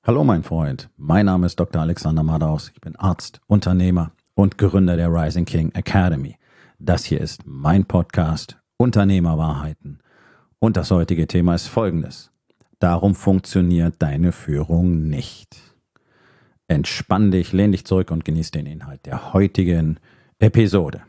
Hallo mein Freund, mein Name ist Dr. Alexander Madaus, ich bin Arzt, Unternehmer und Gründer der Rising King Academy. Das hier ist mein Podcast Unternehmerwahrheiten und das heutige Thema ist folgendes. Darum funktioniert deine Führung nicht. Entspann dich, lehn dich zurück und genieß den Inhalt der heutigen Episode.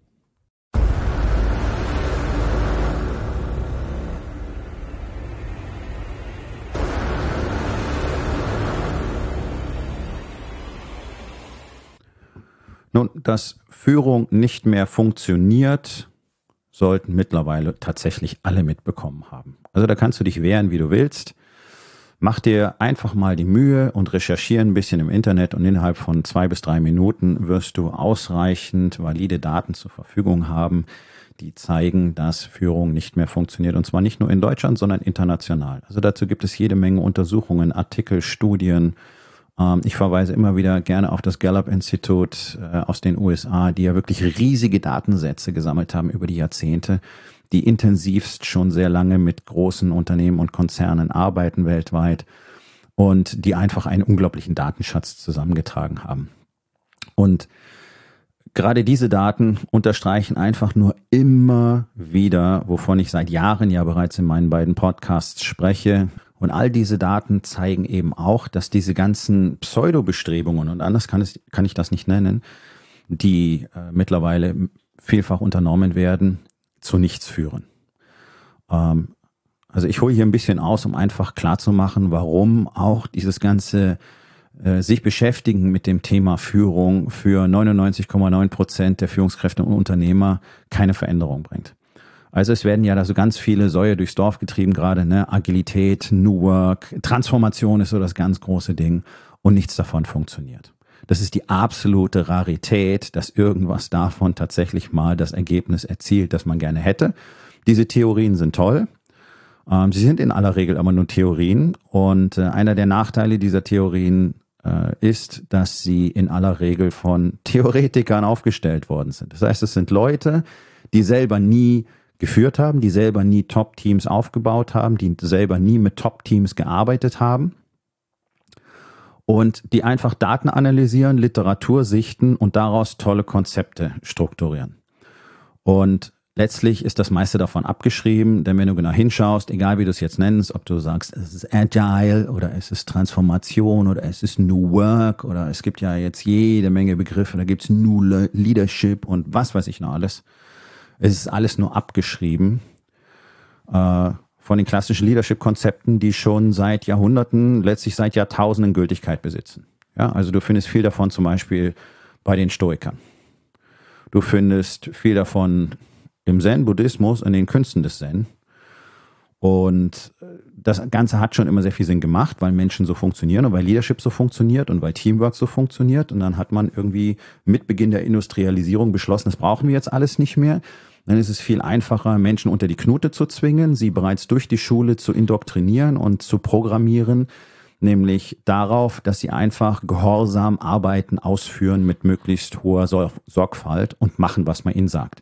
Nun, dass Führung nicht mehr funktioniert, sollten mittlerweile tatsächlich alle mitbekommen haben. Also da kannst du dich wehren, wie du willst. Mach dir einfach mal die Mühe und recherchiere ein bisschen im Internet und innerhalb von 2 bis 3 Minuten wirst du ausreichend valide Daten zur Verfügung haben, die zeigen, dass Führung nicht mehr funktioniert. Und zwar nicht nur in Deutschland, sondern international. Also dazu gibt es jede Menge Untersuchungen, Artikel, Studien. Ich verweise immer wieder gerne auf das Gallup-Institut aus den USA, die ja wirklich riesige Datensätze gesammelt haben über die Jahrzehnte, die intensivst schon sehr lange mit großen Unternehmen und Konzernen arbeiten weltweit und die einfach einen unglaublichen Datenschatz zusammengetragen haben. Und gerade diese Daten unterstreichen einfach nur immer wieder, wovon ich seit Jahren ja bereits in meinen beiden Podcasts spreche. Und all diese Daten zeigen eben auch, dass diese ganzen Pseudobestrebungen, und anders kann ich das nicht nennen, die mittlerweile vielfach unternommen werden, zu nichts führen. Also ich hole hier ein bisschen aus, um einfach klarzumachen, warum auch dieses ganze sich beschäftigen mit dem Thema Führung für 99,9% der Führungskräfte und Unternehmer keine Veränderung bringt. Also es werden ja da so ganz viele Säue durchs Dorf getrieben gerade, ne? Agilität, New Work, Transformation ist so das ganz große Ding und nichts davon funktioniert. Das ist die absolute Rarität, dass irgendwas davon tatsächlich mal das Ergebnis erzielt, das man gerne hätte. Diese Theorien sind toll. Sie sind in aller Regel aber nur Theorien und einer der Nachteile dieser Theorien ist, dass sie in aller Regel von Theoretikern aufgestellt worden sind. Das heißt, es sind Leute, die selber nie geführt haben, die selber nie Top-Teams aufgebaut haben, die selber nie mit Top-Teams gearbeitet haben und die einfach Daten analysieren, Literatur sichten und daraus tolle Konzepte strukturieren. Und letztlich ist das meiste davon abgeschrieben, denn wenn du genau hinschaust, egal wie du es jetzt nennst, ob du sagst, es ist Agile oder es ist Transformation oder es ist New Work oder es gibt ja jetzt jede Menge Begriffe, da gibt es New Leadership und was weiß ich noch alles. Es ist alles nur abgeschrieben von den klassischen Leadership-Konzepten, die schon seit Jahrhunderten, letztlich seit Jahrtausenden Gültigkeit besitzen. Ja, also du findest viel davon zum Beispiel bei den Stoikern. Du findest viel davon im Zen-Buddhismus, in den Künsten des Zen. Und das Ganze hat schon immer sehr viel Sinn gemacht, weil Menschen so funktionieren und weil Leadership so funktioniert und weil Teamwork so funktioniert. Und dann hat man irgendwie mit Beginn der Industrialisierung beschlossen, das brauchen wir jetzt alles nicht mehr. Dann ist es viel einfacher, Menschen unter die Knute zu zwingen, sie bereits durch die Schule zu indoktrinieren und zu programmieren, nämlich darauf, dass sie einfach gehorsam Arbeiten ausführen mit möglichst hoher Sorgfalt und machen, was man ihnen sagt.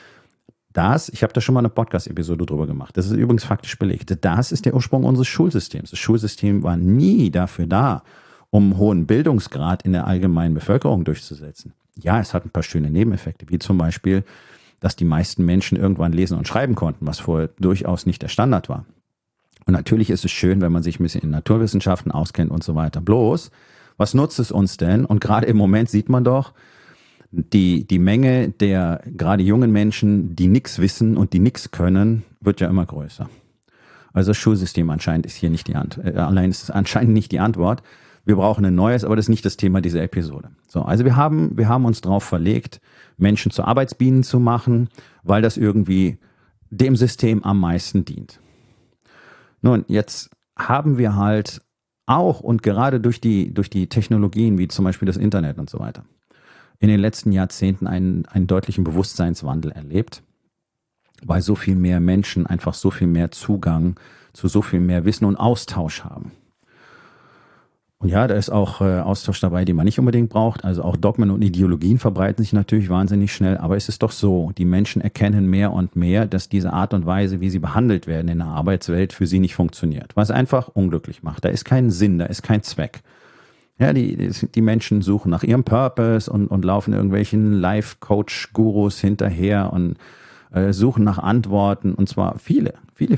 Ich habe da schon mal eine Podcast-Episode drüber gemacht, das ist übrigens faktisch belegt, das ist der Ursprung unseres Schulsystems. Das Schulsystem war nie dafür da, um einen hohen Bildungsgrad in der allgemeinen Bevölkerung durchzusetzen. Ja, es hat ein paar schöne Nebeneffekte, wie zum Beispiel, dass die meisten Menschen irgendwann lesen und schreiben konnten, was vorher durchaus nicht der Standard war. Und natürlich ist es schön, wenn man sich ein bisschen in Naturwissenschaften auskennt und so weiter. Bloß, was nutzt es uns denn? Und gerade im Moment sieht man doch, die Menge der gerade jungen Menschen, die nichts wissen und die nichts können, wird ja immer größer. Also das Schulsystem anscheinend ist hier nicht allein ist es anscheinend nicht die Antwort. Wir brauchen ein neues, aber das ist nicht das Thema dieser Episode. So, also wir haben uns darauf verlegt, Menschen zu Arbeitsbienen zu machen, weil das irgendwie dem System am meisten dient. Nun, jetzt haben wir halt auch und gerade durch die Technologien, wie zum Beispiel das Internet und so weiter, in den letzten Jahrzehnten einen deutlichen Bewusstseinswandel erlebt, weil so viel mehr Menschen einfach so viel mehr Zugang zu so viel mehr Wissen und Austausch haben. Und ja, da ist auch Austausch dabei, den man nicht unbedingt braucht. Also auch Dogmen und Ideologien verbreiten sich natürlich wahnsinnig schnell. Aber es ist doch so, die Menschen erkennen mehr und mehr, dass diese Art und Weise, wie sie behandelt werden in der Arbeitswelt, für sie nicht funktioniert. Was einfach unglücklich macht. Da ist kein Sinn, da ist kein Zweck. Ja, die Menschen suchen nach ihrem Purpose und laufen irgendwelchen Life-Coach-Gurus hinterher und suchen nach Antworten. Und zwar viele.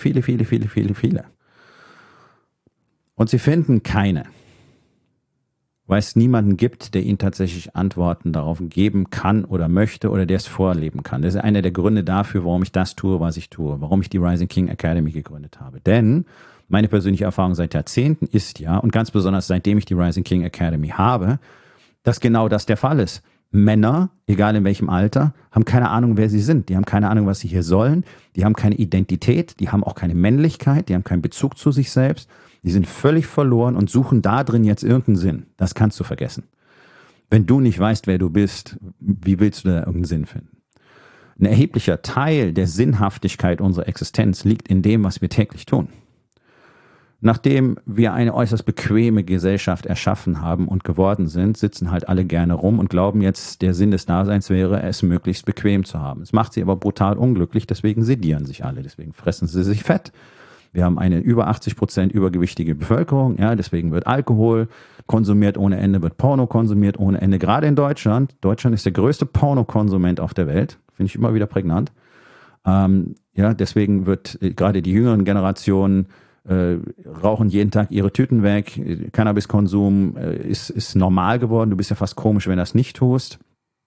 Und sie finden keine. Weil es niemanden gibt, der ihnen tatsächlich Antworten darauf geben kann oder möchte oder der es vorleben kann. Das ist einer der Gründe dafür, warum ich das tue, was ich tue, warum ich die Rising King Academy gegründet habe. Denn meine persönliche Erfahrung seit Jahrzehnten ist ja, und ganz besonders seitdem ich die Rising King Academy habe, dass genau das der Fall ist. Männer, egal in welchem Alter, haben keine Ahnung, wer sie sind. Die haben keine Ahnung, was sie hier sollen. Die haben keine Identität, die haben auch keine Männlichkeit, die haben keinen Bezug zu sich selbst. Die sind völlig verloren und suchen da drin jetzt irgendeinen Sinn. Das kannst du vergessen. Wenn du nicht weißt, wer du bist, wie willst du da irgendeinen Sinn finden? Ein erheblicher Teil der Sinnhaftigkeit unserer Existenz liegt in dem, was wir täglich tun. Nachdem wir eine äußerst bequeme Gesellschaft erschaffen haben und geworden sind, sitzen halt alle gerne rum und glauben jetzt, der Sinn des Daseins wäre, es möglichst bequem zu haben. Es macht sie aber brutal unglücklich, deswegen sedieren sich alle, deswegen fressen sie sich fett. Wir haben eine über 80% übergewichtige Bevölkerung, ja, deswegen wird Alkohol konsumiert ohne Ende, wird Porno konsumiert ohne Ende, gerade in Deutschland. Deutschland ist der größte Pornokonsument auf der Welt, finde ich immer wieder prägnant. Ja, deswegen wird gerade die jüngeren Generationen rauchen jeden Tag ihre Tüten weg. Cannabiskonsum ist normal geworden. Du bist ja fast komisch, wenn du das nicht tust.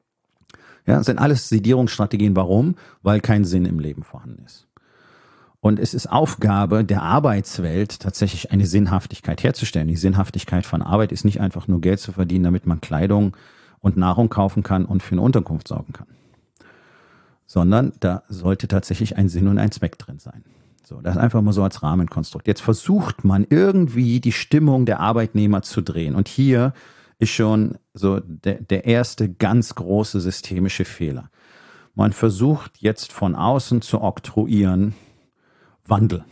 Ja, das sind alles Sedierungsstrategien. Warum? Weil kein Sinn im Leben vorhanden ist. Und es ist Aufgabe der Arbeitswelt, tatsächlich eine Sinnhaftigkeit herzustellen. Die Sinnhaftigkeit von Arbeit ist nicht einfach nur Geld zu verdienen, damit man Kleidung und Nahrung kaufen kann und für eine Unterkunft sorgen kann. Sondern da sollte tatsächlich ein Sinn und ein Zweck drin sein. So, das ist einfach mal so als Rahmenkonstrukt. Jetzt versucht man irgendwie die Stimmung der Arbeitnehmer zu drehen. Und hier ist schon so der erste ganz große systemische Fehler. Man versucht jetzt von außen zu oktroyieren, Wandel.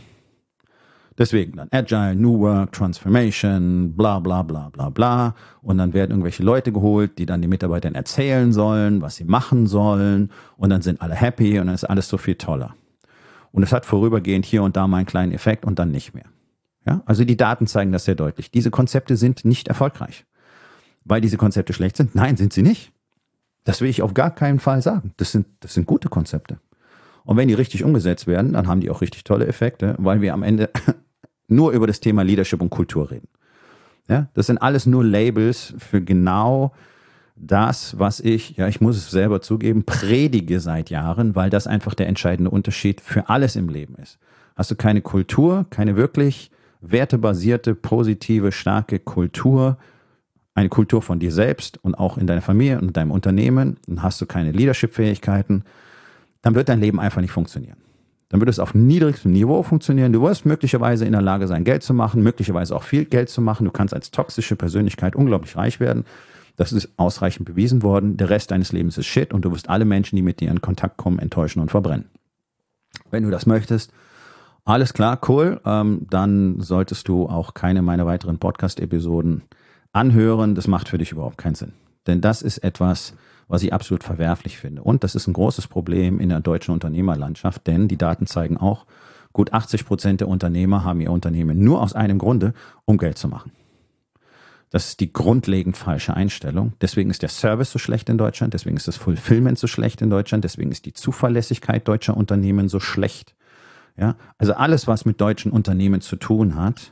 Deswegen dann Agile, New Work, Transformation, bla bla bla bla bla. Und dann werden irgendwelche Leute geholt, die dann den Mitarbeitern erzählen sollen, was sie machen sollen. Und dann sind alle happy und dann ist alles so viel toller. Und es hat vorübergehend hier und da mal einen kleinen Effekt und dann nicht mehr. Ja? Also die Daten zeigen das sehr deutlich. Diese Konzepte sind nicht erfolgreich. Weil diese Konzepte schlecht sind? Nein, sind sie nicht. Das will ich auf gar keinen Fall sagen. Das sind gute Konzepte. Und wenn die richtig umgesetzt werden, dann haben die auch richtig tolle Effekte, weil wir am Ende nur über das Thema Leadership und Kultur reden. Ja, das sind alles nur Labels für genau das, was ich muss es selber zugeben, predige seit Jahren, weil das einfach der entscheidende Unterschied für alles im Leben ist. Hast du keine Kultur, keine wirklich wertebasierte, positive, starke Kultur, eine Kultur von dir selbst und auch in deiner Familie und deinem Unternehmen, dann hast du keine Leadership-Fähigkeiten, dann wird dein Leben einfach nicht funktionieren. Dann wird es auf niedrigstem Niveau funktionieren. Du wirst möglicherweise in der Lage sein, Geld zu machen, möglicherweise auch viel Geld zu machen. Du kannst als toxische Persönlichkeit unglaublich reich werden. Das ist ausreichend bewiesen worden. Der Rest deines Lebens ist Shit und du wirst alle Menschen, die mit dir in Kontakt kommen, enttäuschen und verbrennen. Wenn du das möchtest, alles klar, cool. Dann solltest du auch keine meiner weiteren Podcast-Episoden anhören. Das macht für dich überhaupt keinen Sinn. Denn das ist etwas, was ich absolut verwerflich finde. Und das ist ein großes Problem in der deutschen Unternehmerlandschaft, denn die Daten zeigen auch, gut 80% der Unternehmer haben ihr Unternehmen nur aus einem Grunde, um Geld zu machen. Das ist die grundlegend falsche Einstellung. Deswegen ist der Service so schlecht in Deutschland, deswegen ist das Fulfillment so schlecht in Deutschland, deswegen ist die Zuverlässigkeit deutscher Unternehmen so schlecht. Ja, also alles, was mit deutschen Unternehmen zu tun hat,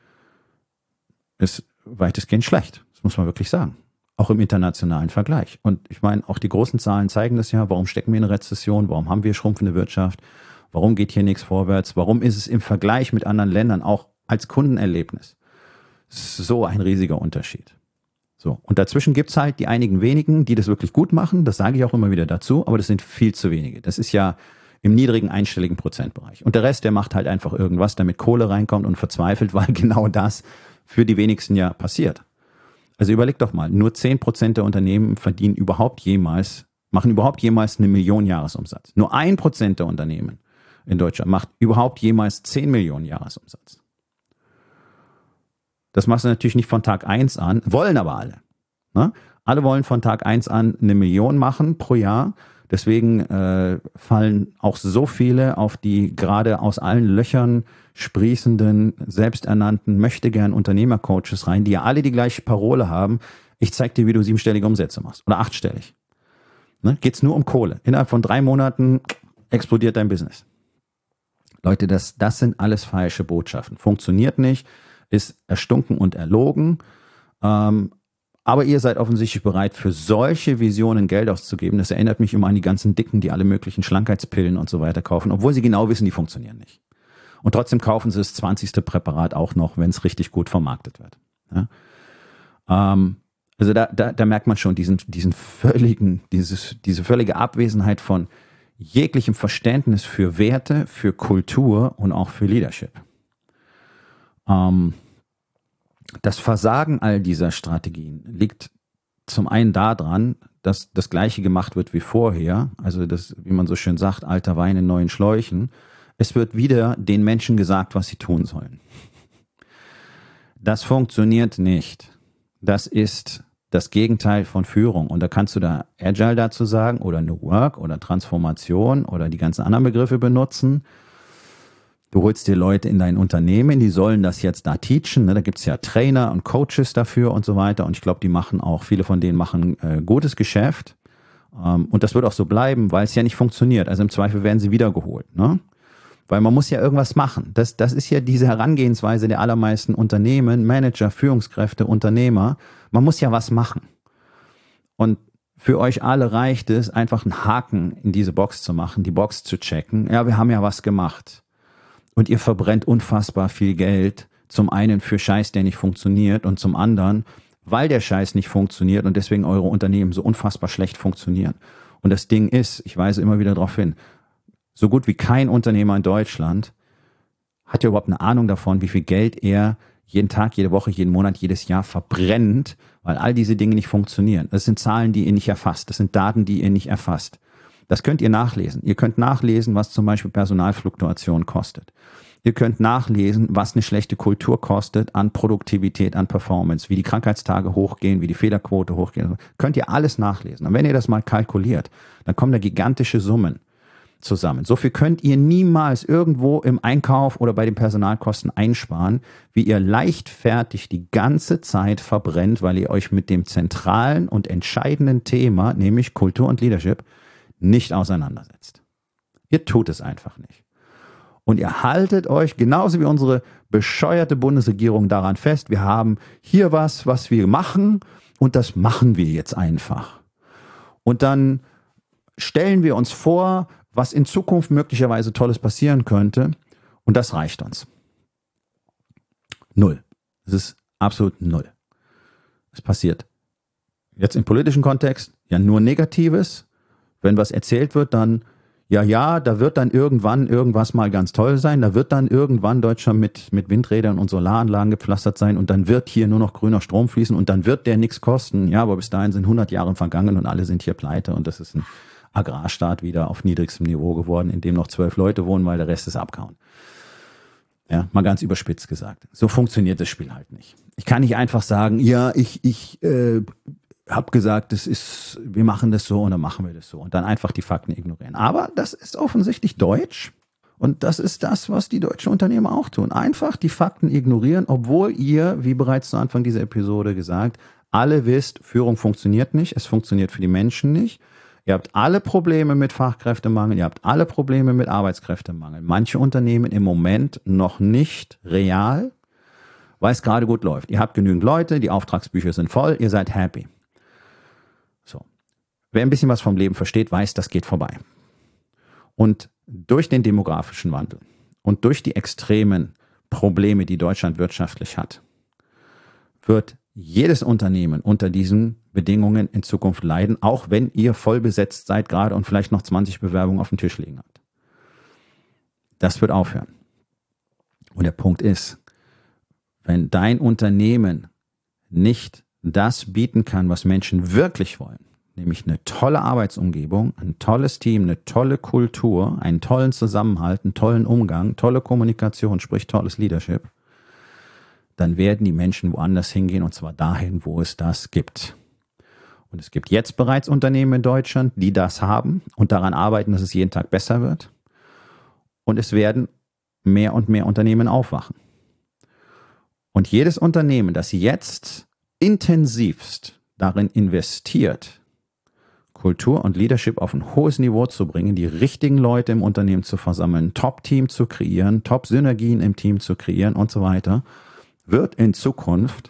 ist weitestgehend schlecht. Das muss man wirklich sagen. Auch im internationalen Vergleich. Und ich meine, auch die großen Zahlen zeigen das ja. Warum stecken wir in einer Rezession? Warum haben wir schrumpfende Wirtschaft? Warum geht hier nichts vorwärts? Warum ist es im Vergleich mit anderen Ländern auch als Kundenerlebnis so ein riesiger Unterschied? So. Und dazwischen gibt's halt die einigen wenigen, die das wirklich gut machen. Das sage ich auch immer wieder dazu. Aber das sind viel zu wenige. Das ist ja im niedrigen einstelligen Prozentbereich. Und der Rest, der macht halt einfach irgendwas, damit Kohle reinkommt und verzweifelt, weil genau das für die wenigsten ja passiert. Also überleg doch mal, nur 10% der Unternehmen machen überhaupt jemals 1 Million Jahresumsatz. Nur 1% der Unternehmen in Deutschland macht überhaupt jemals 10 Millionen Jahresumsatz. Das machst du natürlich nicht von Tag 1 an, wollen aber alle. Ne? Alle wollen von Tag 1 an 1 Million machen pro Jahr. Deswegen fallen auch so viele auf die gerade aus allen Löchern sprießenden, selbsternannten, möchtegern Unternehmercoaches rein, die ja alle die gleiche Parole haben. Ich zeig dir, wie du 7-stellige Umsätze machst oder 8-stellig. Ne? Geht's nur um Kohle. Innerhalb von 3 Monaten explodiert dein Business. Leute, das sind alles falsche Botschaften. Funktioniert nicht, ist erstunken und erlogen. Aber ihr seid offensichtlich bereit, für solche Visionen Geld auszugeben. Das erinnert mich immer an die ganzen Dicken, die alle möglichen Schlankheiitspillen und so weiter kaufen, obwohl sie genau wissen, die funktionieren nicht. Und trotzdem kaufen sie das 20. Präparat auch noch, wenn es richtig gut vermarktet wird. Ja? Also da merkt man schon diese völlige Abwesenheit von jeglichem Verständnis für Werte, für Kultur und auch für Leadership. Das Versagen all dieser Strategien liegt zum einen daran, dass das Gleiche gemacht wird wie vorher, also das, wie man so schön sagt, alter Wein in neuen Schläuchen. Es wird wieder den Menschen gesagt, was sie tun sollen. Das funktioniert nicht. Das ist das Gegenteil von Führung. Und da kannst du da Agile dazu sagen oder New Work oder Transformation oder die ganzen anderen Begriffe benutzen. Du holst dir Leute in dein Unternehmen, die sollen das jetzt da teachen. Ne? Da gibt's ja Trainer und Coaches dafür und so weiter. Und ich glaube, viele von denen machen gutes Geschäft. Und das wird auch so bleiben, weil es ja nicht funktioniert. Also im Zweifel werden sie wiedergeholt. Ne? Weil man muss ja irgendwas machen. Das ist ja diese Herangehensweise der allermeisten Unternehmen, Manager, Führungskräfte, Unternehmer. Man muss ja was machen. Und für euch alle reicht es, einfach einen Haken in diese Box zu machen, die Box zu checken. Ja, wir haben ja was gemacht. Und ihr verbrennt unfassbar viel Geld. Zum einen für Scheiß, der nicht funktioniert und zum anderen, weil der Scheiß nicht funktioniert und deswegen eure Unternehmen so unfassbar schlecht funktionieren. Und das Ding ist, ich weise immer wieder darauf hin, so gut wie kein Unternehmer in Deutschland hat ja überhaupt eine Ahnung davon, wie viel Geld er jeden Tag, jede Woche, jeden Monat, jedes Jahr verbrennt, weil all diese Dinge nicht funktionieren. Das sind Zahlen, die ihr nicht erfasst. Das sind Daten, die ihr nicht erfasst. Das könnt ihr nachlesen. Ihr könnt nachlesen, was zum Beispiel Personalfluktuation kostet. Ihr könnt nachlesen, was eine schlechte Kultur kostet an Produktivität, an Performance, wie die Krankheitstage hochgehen, wie die Fehlerquote hochgeht. Könnt ihr alles nachlesen. Und wenn ihr das mal kalkuliert, dann kommen da gigantische Summen zusammen. So viel könnt ihr niemals irgendwo im Einkauf oder bei den Personalkosten einsparen, wie ihr leichtfertig die ganze Zeit verbrennt, weil ihr euch mit dem zentralen und entscheidenden Thema, nämlich Kultur und Leadership, nicht auseinandersetzt. Ihr tut es einfach nicht. Und ihr haltet euch, genauso wie unsere bescheuerte Bundesregierung, daran fest, wir haben hier was wir machen und das machen wir jetzt einfach. Und dann stellen wir uns vor, was in Zukunft möglicherweise Tolles passieren könnte und das reicht uns. 0. Es ist absolut 0. Es passiert jetzt im politischen Kontext ja nur Negatives. Wenn was erzählt wird, dann da wird dann irgendwann irgendwas mal ganz toll sein. Da wird dann irgendwann Deutschland mit Windrädern und Solaranlagen gepflastert sein und dann wird hier nur noch grüner Strom fließen und dann wird der nichts kosten. Ja, aber bis dahin sind 100 Jahre vergangen und alle sind hier pleite und das ist ein Agrarstaat wieder auf niedrigstem Niveau geworden, in dem noch 12 Leute wohnen, weil der Rest ist abgehauen. Ja, mal ganz überspitzt gesagt. So funktioniert das Spiel halt nicht. Ich kann nicht einfach sagen, ja, ich habe gesagt, wir machen das so und dann machen wir das so und dann einfach die Fakten ignorieren. Aber das ist offensichtlich deutsch und das ist das, was die deutschen Unternehmer auch tun. Einfach die Fakten ignorieren, obwohl ihr, wie bereits zu Anfang dieser Episode gesagt, alle wisst, Führung funktioniert nicht, es funktioniert für die Menschen nicht. Ihr habt alle Probleme mit Fachkräftemangel, ihr habt alle Probleme mit Arbeitskräftemangel. Manche Unternehmen im Moment noch nicht real, weil es gerade gut läuft. Ihr habt genügend Leute, die Auftragsbücher sind voll, ihr seid happy. So. Wer ein bisschen was vom Leben versteht, weiß, das geht vorbei. Und durch den demografischen Wandel und durch die extremen Probleme, die Deutschland wirtschaftlich hat, wird jedes Unternehmen unter diesen Bedingungen in Zukunft leiden, auch wenn ihr voll besetzt seid gerade und vielleicht noch 20 Bewerbungen auf dem Tisch liegen habt. Das wird aufhören. Und der Punkt ist, wenn dein Unternehmen nicht das bieten kann, was Menschen wirklich wollen, nämlich eine tolle Arbeitsumgebung, ein tolles Team, eine tolle Kultur, einen tollen Zusammenhalt, einen tollen Umgang, tolle Kommunikation, sprich tolles Leadership, dann werden die Menschen woanders hingehen und zwar dahin, wo es das gibt. Und es gibt jetzt bereits Unternehmen in Deutschland, die das haben und daran arbeiten, dass es jeden Tag besser wird. Und es werden mehr und mehr Unternehmen aufwachen. Und jedes Unternehmen, das jetzt intensivst darin investiert, Kultur und Leadership auf ein hohes Niveau zu bringen, die richtigen Leute im Unternehmen zu versammeln, Top-Team zu kreieren, Top-Synergien im Team zu kreieren und so weiter, wird in Zukunft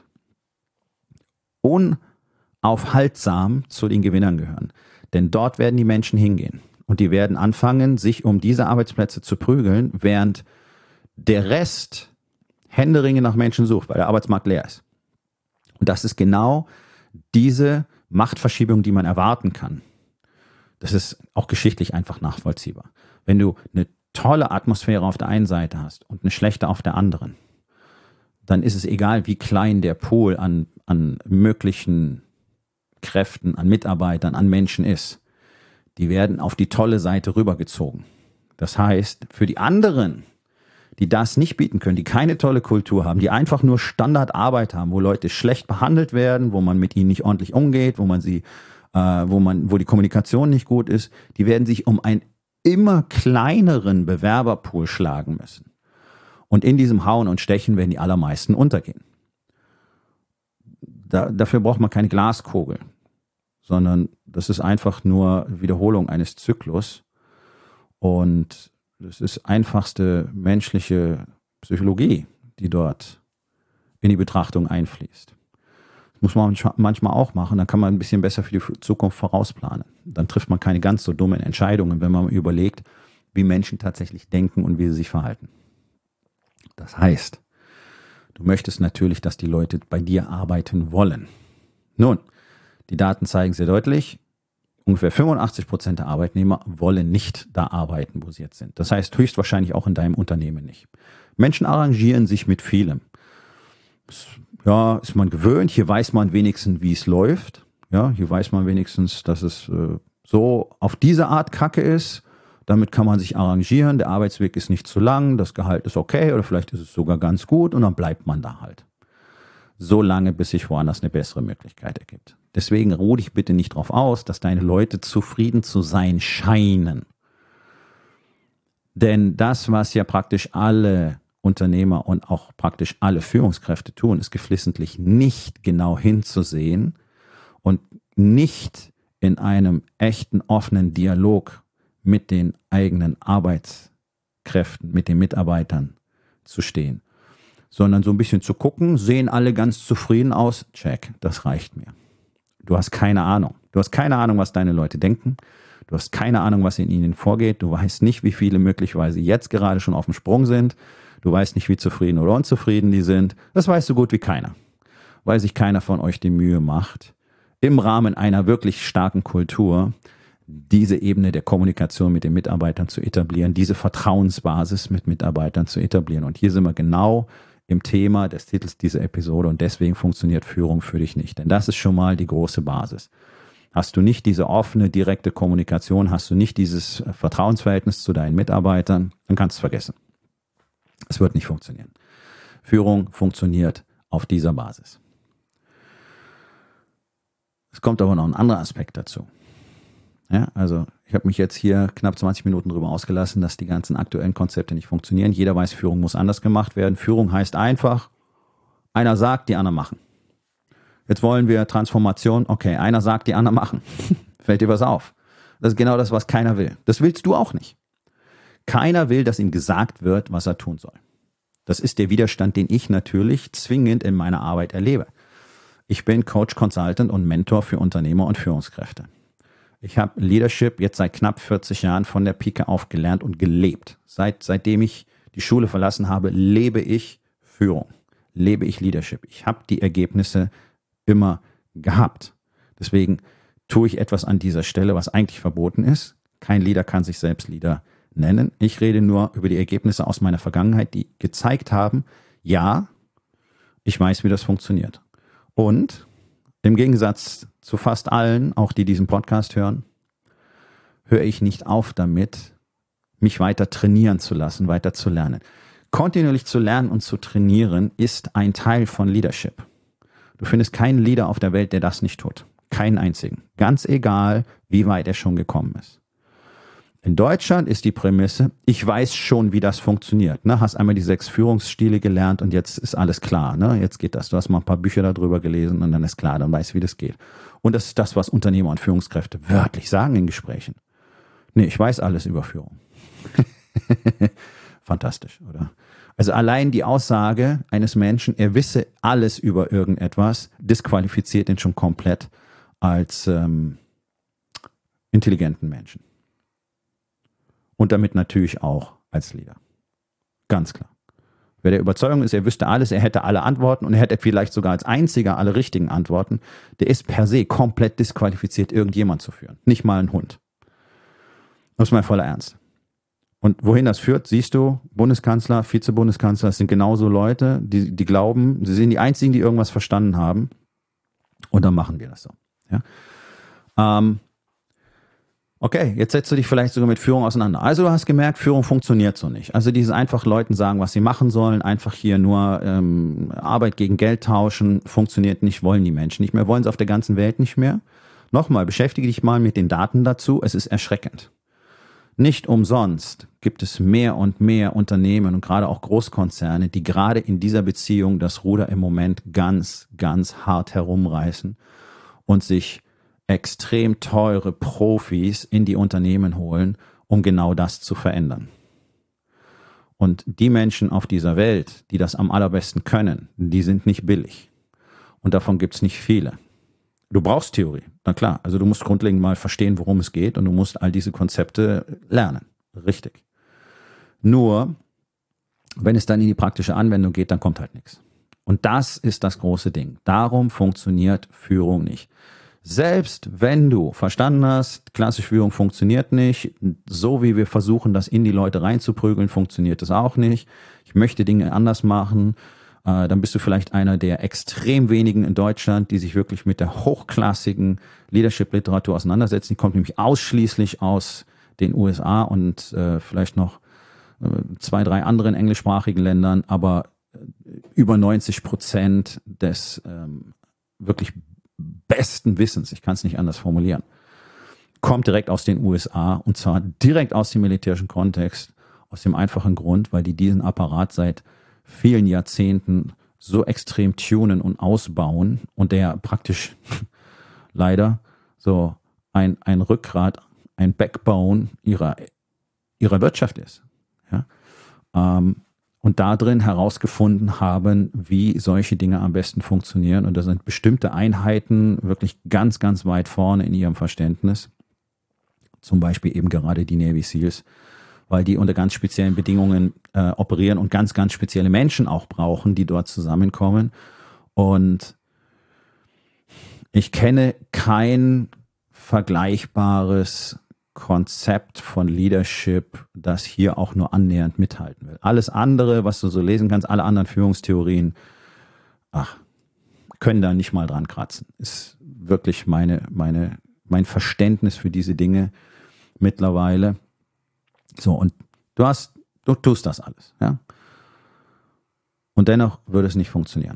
unaufhaltsam zu den Gewinnern gehören. Denn dort werden die Menschen hingehen und die werden anfangen, sich um diese Arbeitsplätze zu prügeln, während der Rest händeringend nach Menschen sucht, weil der Arbeitsmarkt leer ist. Und das ist genau diese Machtverschiebung, die man erwarten kann. Das ist auch geschichtlich einfach nachvollziehbar. Wenn du eine tolle Atmosphäre auf der einen Seite hast und eine schlechte auf der anderen, dann ist es egal, wie klein der Pool an möglichen Kräften, an Mitarbeitern, an Menschen ist. Die werden auf die tolle Seite rübergezogen. Das heißt, für die anderen, die das nicht bieten können, die keine tolle Kultur haben, die einfach nur Standardarbeit haben, wo Leute schlecht behandelt werden, wo man mit ihnen nicht ordentlich umgeht, wo die Kommunikation nicht gut ist, die werden sich um einen immer kleineren Bewerberpool schlagen müssen. Und in diesem Hauen und Stechen werden die allermeisten untergehen. Dafür braucht man keine Glaskugel, sondern das ist einfach nur Wiederholung eines Zyklus. Und das ist einfachste menschliche Psychologie, die dort in die Betrachtung einfließt. Das muss man manchmal auch machen, dann kann man ein bisschen besser für die Zukunft vorausplanen. Dann trifft man keine ganz so dummen Entscheidungen, wenn man überlegt, wie Menschen tatsächlich denken und wie sie sich verhalten. Das heißt, du möchtest natürlich, dass die Leute bei dir arbeiten wollen. Nun, die Daten zeigen sehr deutlich, ungefähr 85% der Arbeitnehmer wollen nicht da arbeiten, wo sie jetzt sind. Das heißt höchstwahrscheinlich auch in deinem Unternehmen nicht. Menschen arrangieren sich mit vielem. Ja, ist man gewöhnt, hier weiß man wenigstens, wie es läuft. Ja, hier weiß man wenigstens, dass es so auf diese Art Kacke ist. Damit kann man sich arrangieren, der Arbeitsweg ist nicht zu lang, das Gehalt ist okay oder vielleicht ist es sogar ganz gut und dann bleibt man da halt. So lange, bis sich woanders eine bessere Möglichkeit ergibt. Deswegen ruh dich bitte nicht darauf aus, dass deine Leute zufrieden zu sein scheinen. Denn das, was ja praktisch alle Unternehmer und auch praktisch alle Führungskräfte tun, ist geflissentlich nicht genau hinzusehen und nicht in einem echten, offenen Dialog mit den eigenen Arbeitskräften, mit den Mitarbeitern zu stehen, sondern so ein bisschen zu gucken, sehen alle ganz zufrieden aus, check, das reicht mir. Du hast keine Ahnung. Du hast keine Ahnung, was deine Leute denken. Du hast keine Ahnung, was in ihnen vorgeht. Du weißt nicht, wie viele möglicherweise jetzt gerade schon auf dem Sprung sind. Du weißt nicht, wie zufrieden oder unzufrieden die sind. Das weiß so gut wie keiner, weil sich keiner von euch die Mühe macht, im Rahmen einer wirklich starken Kultur diese Ebene der Kommunikation mit den Mitarbeitern zu etablieren, diese Vertrauensbasis mit Mitarbeitern zu etablieren. Und hier sind wir genau im Thema des Titels dieser Episode und deswegen funktioniert Führung für dich nicht. Denn das ist schon mal die große Basis. Hast du nicht diese offene, direkte Kommunikation, hast du nicht dieses Vertrauensverhältnis zu deinen Mitarbeitern, dann kannst du es vergessen. Es wird nicht funktionieren. Führung funktioniert auf dieser Basis. Es kommt aber noch ein anderer Aspekt dazu. Ja, also ich habe mich jetzt hier knapp 20 Minuten darüber ausgelassen, dass die ganzen aktuellen Konzepte nicht funktionieren. Jeder weiß, Führung muss anders gemacht werden. Führung heißt einfach, einer sagt, die anderen machen. Jetzt wollen wir Transformation. Okay, einer sagt, die anderen machen. Fällt dir was auf? Das ist genau das, was keiner will. Das willst du auch nicht. Keiner will, dass ihm gesagt wird, was er tun soll. Das ist der Widerstand, den ich natürlich zwingend in meiner Arbeit erlebe. Ich bin Coach, Consultant und Mentor für Unternehmer und Führungskräfte. Ich habe Leadership jetzt seit knapp 40 Jahren von der Pike auf gelernt und gelebt. Seitdem ich die Schule verlassen habe, lebe ich Führung, lebe ich Leadership. Ich habe die Ergebnisse immer gehabt. Deswegen tue ich etwas an dieser Stelle, was eigentlich verboten ist. Kein Leader kann sich selbst Leader nennen. Ich rede nur über die Ergebnisse aus meiner Vergangenheit, die gezeigt haben, ja, ich weiß, wie das funktioniert. Und im Gegensatz zu fast allen, auch die diesen Podcast hören, höre ich nicht auf damit, mich weiter trainieren zu lassen, weiter zu lernen. kontinuierlich zu lernen und zu trainieren ist ein Teil von Leadership. Du findest keinen Leader auf der Welt, der das nicht tut. Keinen einzigen. Ganz egal, wie weit er schon gekommen ist. In Deutschland ist die Prämisse, ich weiß schon, wie das funktioniert. Ne? Hast einmal die 6 Führungsstile gelernt und jetzt ist alles klar. Ne? Jetzt geht das. Du hast mal ein paar Bücher darüber gelesen und dann ist klar, dann weißt du, wie das geht. Und das ist das, was Unternehmer und Führungskräfte wörtlich sagen in Gesprächen. Nee, ich weiß alles über Führung. Fantastisch, oder? Also allein die Aussage eines Menschen, er wisse alles über irgendetwas, disqualifiziert ihn schon komplett als intelligenten Menschen. Und damit natürlich auch als Leader. Ganz klar. Wer der Überzeugung ist, er wüsste alles, er hätte alle Antworten und er hätte vielleicht sogar als einziger alle richtigen Antworten, der ist per se komplett disqualifiziert, irgendjemand zu führen. Nicht mal ein Hund. Das ist mein voller Ernst. Und wohin das führt, siehst du, Bundeskanzler, Vizebundeskanzler, das sind genauso Leute, die glauben, sie sind die Einzigen, die irgendwas verstanden haben. Und dann machen wir das so. Ja? Okay, jetzt setzt du dich vielleicht sogar mit Führung auseinander. Also du hast gemerkt, Führung funktioniert so nicht. Also dieses einfach Leuten sagen, was sie machen sollen, einfach hier nur Arbeit gegen Geld tauschen, funktioniert nicht, wollen die Menschen nicht mehr, wollen sie auf der ganzen Welt nicht mehr. Nochmal, beschäftige dich mal mit den Daten dazu, es ist erschreckend. Nicht umsonst gibt es mehr und mehr Unternehmen und gerade auch Großkonzerne, die gerade in dieser Beziehung das Ruder im Moment ganz, ganz hart herumreißen und sich extrem teure Profis in die Unternehmen holen, um genau das zu verändern. Und die Menschen auf dieser Welt, die das am allerbesten können, die sind nicht billig. Und davon gibt es nicht viele. Du brauchst Theorie, na klar. Also du musst grundlegend mal verstehen, worum es geht und du musst all diese Konzepte lernen. Richtig. Nur, wenn es dann in die praktische Anwendung geht, dann kommt halt nichts. Und das ist das große Ding. Darum funktioniert Führung nicht. Selbst wenn du verstanden hast, klassische Führung funktioniert nicht, so wie wir versuchen, das in die Leute reinzuprügeln, funktioniert es auch nicht. Ich möchte Dinge anders machen. Dann bist du vielleicht einer der extrem wenigen in Deutschland, die sich wirklich mit der hochklassigen Leadership-Literatur auseinandersetzen. Die kommt nämlich ausschließlich aus den USA und vielleicht noch 2, 3 anderen englischsprachigen Ländern, aber über 90% des wirklich besten Wissens, ich kann es nicht anders formulieren, kommt direkt aus den USA und zwar direkt aus dem militärischen Kontext, aus dem einfachen Grund, weil die diesen Apparat seit vielen Jahrzehnten so extrem tunen und ausbauen und der praktisch leider so ein Rückgrat, ein Backbone ihrer Wirtschaft ist. Ja? Und da drin herausgefunden haben, wie solche Dinge am besten funktionieren. Und da sind bestimmte Einheiten wirklich ganz, ganz weit vorne in ihrem Verständnis. Zum Beispiel eben gerade die Navy SEALs, weil die unter ganz speziellen Bedingungen operieren und ganz, ganz spezielle Menschen auch brauchen, die dort zusammenkommen. Und ich kenne kein vergleichbares Konzept von Leadership, das hier auch nur annähernd mithalten will. Alles andere, was du so lesen kannst, alle anderen Führungstheorien, können da nicht mal dran kratzen. Ist wirklich mein Verständnis für diese Dinge mittlerweile. So, und du tust das alles, ja. Und dennoch würde es nicht funktionieren.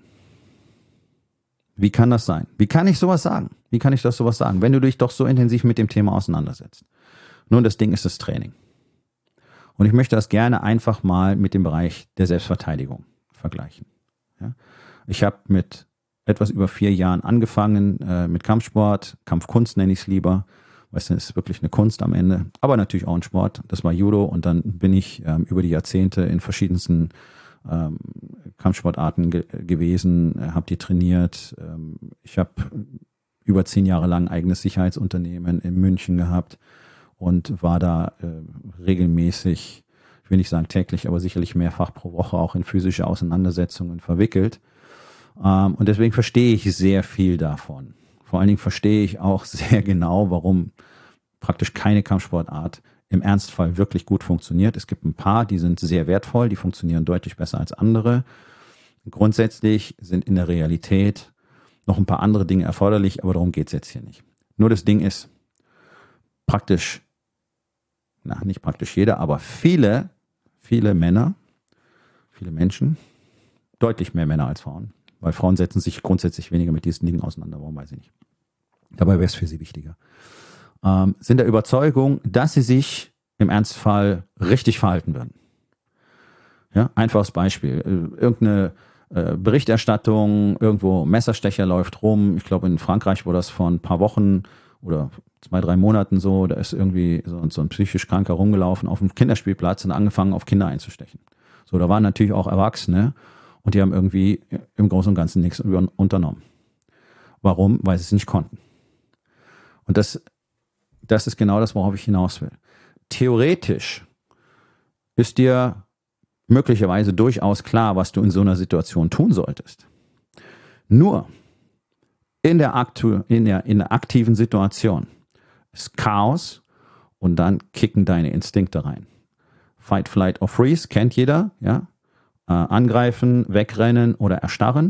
Wie kann das sein? Wie kann ich sowas sagen? Wie kann ich das sowas sagen, wenn du dich doch so intensiv mit dem Thema auseinandersetzt? Nun, das Ding ist das Training. Und ich möchte das gerne einfach mal mit dem Bereich der Selbstverteidigung vergleichen. Ja? Ich habe mit etwas über 4 Jahren angefangen mit Kampfsport, Kampfkunst nenne ich es lieber. Weißt du, es ist wirklich eine Kunst am Ende, aber natürlich auch ein Sport. Das war Judo und dann bin ich über die Jahrzehnte in verschiedensten Kampfsportarten gewesen, habe die trainiert. Ich habe über 10 Jahre lang ein eigenes Sicherheitsunternehmen in München gehabt und war da regelmäßig, ich will nicht sagen täglich, aber sicherlich mehrfach pro Woche auch in physische Auseinandersetzungen verwickelt. Und deswegen verstehe ich sehr viel davon. Vor allen Dingen verstehe ich auch sehr genau, warum praktisch keine Kampfsportart im Ernstfall wirklich gut funktioniert. Es gibt ein paar, die sind sehr wertvoll, die funktionieren deutlich besser als andere. Grundsätzlich sind in der Realität noch ein paar andere Dinge erforderlich, aber darum geht es jetzt hier nicht. Nur das Ding ist, nicht praktisch jeder, aber viele Männer, viele Menschen, deutlich mehr Männer als Frauen, weil Frauen setzen sich grundsätzlich weniger mit diesen Dingen auseinander, warum weiß ich nicht. Dabei wäre es für sie wichtiger. Sind der Überzeugung, dass sie sich im Ernstfall richtig verhalten werden. Ja, einfaches Beispiel. Irgendeine Berichterstattung, irgendwo Messerstecher läuft rum. Ich glaube, in Frankreich war das vor ein paar Wochen oder 2, 3 Monaten so. Da ist irgendwie so ein psychisch Kranker rumgelaufen auf dem Kinderspielplatz und angefangen, auf Kinder einzustechen. So, da waren natürlich auch Erwachsene und die haben irgendwie im Großen und Ganzen nichts unternommen. Warum? Weil sie es nicht konnten. Und das ist genau das, worauf ich hinaus will. Theoretisch ist dir möglicherweise durchaus klar, was du in so einer Situation tun solltest. Nur in der aktiven Situation ist Chaos und dann kicken deine Instinkte rein. Fight, Flight or Freeze kennt jeder, ja? Angreifen, wegrennen oder erstarren.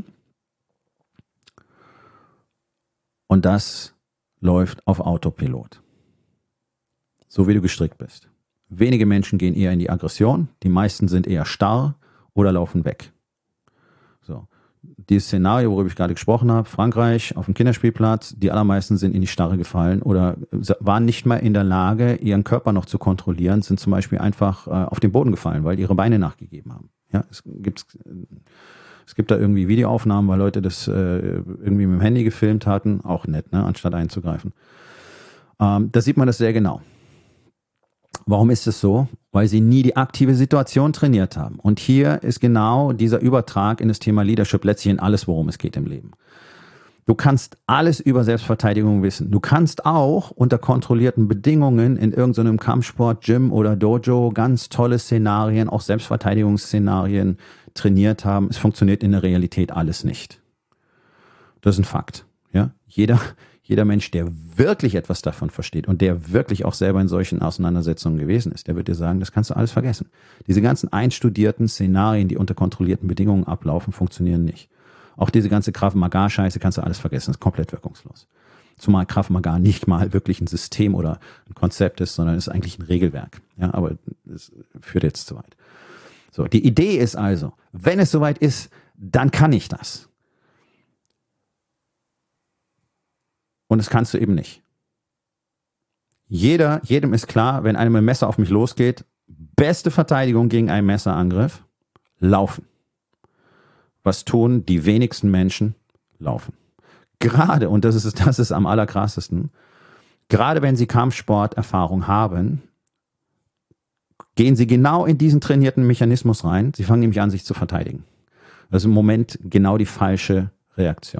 Und das läuft auf Autopilot. So wie du gestrickt bist. Wenige Menschen gehen eher in die Aggression, die meisten sind eher starr oder laufen weg. So. Dieses Szenario, worüber ich gerade gesprochen habe, Frankreich auf dem Kinderspielplatz, die allermeisten sind in die Starre gefallen oder waren nicht mehr in der Lage, ihren Körper noch zu kontrollieren, sind zum Beispiel einfach auf den Boden gefallen, weil ihre Beine nachgegeben haben. Ja, es gibt da irgendwie Videoaufnahmen, weil Leute das irgendwie mit dem Handy gefilmt hatten, auch nett, ne, anstatt einzugreifen. Da sieht man das sehr genau. Warum ist es so? Weil sie nie die aktive Situation trainiert haben. Und hier ist genau dieser Übertrag in das Thema Leadership letztlich in alles, worum es geht im Leben. Du kannst alles über Selbstverteidigung wissen. Du kannst auch unter kontrollierten Bedingungen in irgendeinem Kampfsport, Gym oder Dojo ganz tolle Szenarien, auch Selbstverteidigungsszenarien trainiert haben. Es funktioniert in der Realität alles nicht. Das ist ein Fakt. Ja? Jeder Mensch, der wirklich etwas davon versteht und der wirklich auch selber in solchen Auseinandersetzungen gewesen ist, der wird dir sagen, das kannst du alles vergessen. Diese ganzen einstudierten Szenarien, die unter kontrollierten Bedingungen ablaufen, funktionieren nicht. Auch diese ganze Krav Maga-Scheiße kannst du alles vergessen, das ist komplett wirkungslos. Zumal Krav Maga nicht mal wirklich ein System oder ein Konzept ist, sondern ist eigentlich ein Regelwerk. Ja, aber das führt jetzt zu weit. So, die Idee ist also, wenn es soweit ist, dann kann ich das. Und das kannst du eben nicht. Jedem ist klar, wenn einem ein Messer auf mich losgeht, beste Verteidigung gegen einen Messerangriff, laufen. Was tun die wenigsten Menschen? Laufen. Gerade, und das ist am allerkrassesten, gerade wenn sie Kampfsporterfahrung haben, gehen sie genau in diesen trainierten Mechanismus rein. Sie fangen nämlich an, sich zu verteidigen. Das ist im Moment genau die falsche Reaktion.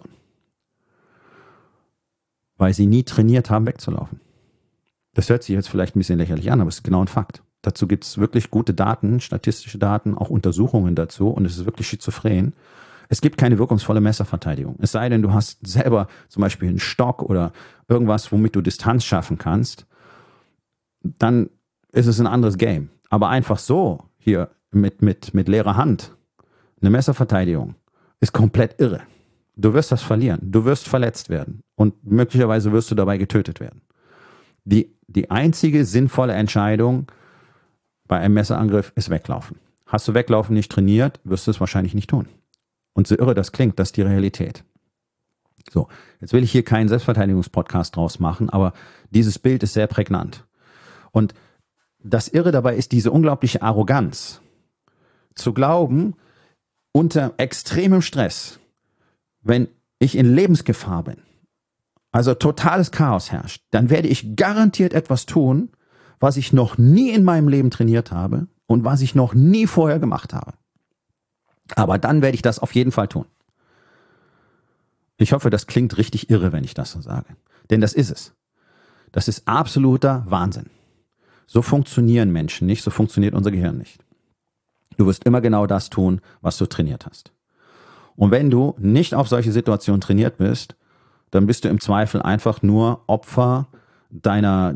Weil sie nie trainiert haben, wegzulaufen. Das hört sich jetzt vielleicht ein bisschen lächerlich an, aber es ist genau ein Fakt. Dazu gibt es wirklich gute Daten, statistische Daten, auch Untersuchungen dazu und es ist wirklich schizophren. Es gibt keine wirkungsvolle Messerverteidigung. Es sei denn, du hast selber zum Beispiel einen Stock oder irgendwas, womit du Distanz schaffen kannst, dann ist es ein anderes Game. Aber einfach so hier mit leerer Hand eine Messerverteidigung ist komplett irre. Du wirst das verlieren. Du wirst verletzt werden. Und möglicherweise wirst du dabei getötet werden. Die einzige sinnvolle Entscheidung bei einem Messerangriff ist weglaufen. Hast du weglaufen nicht trainiert, wirst du es wahrscheinlich nicht tun. Und so irre das klingt, das ist die Realität. So, jetzt will ich hier keinen Selbstverteidigungspodcast draus machen, aber dieses Bild ist sehr prägnant. Und das Irre dabei ist diese unglaubliche Arroganz. Zu glauben, unter extremem Stress, wenn ich in Lebensgefahr bin, also totales Chaos herrscht, dann werde ich garantiert etwas tun, was ich noch nie in meinem Leben trainiert habe und was ich noch nie vorher gemacht habe. Aber dann werde ich das auf jeden Fall tun. Ich hoffe, das klingt richtig irre, wenn ich das so sage. Denn das ist es. Das ist absoluter Wahnsinn. So funktionieren Menschen nicht, so funktioniert unser Gehirn nicht. Du wirst immer genau das tun, was du trainiert hast. Und wenn du nicht auf solche Situationen trainiert bist, dann bist du im Zweifel einfach nur Opfer deiner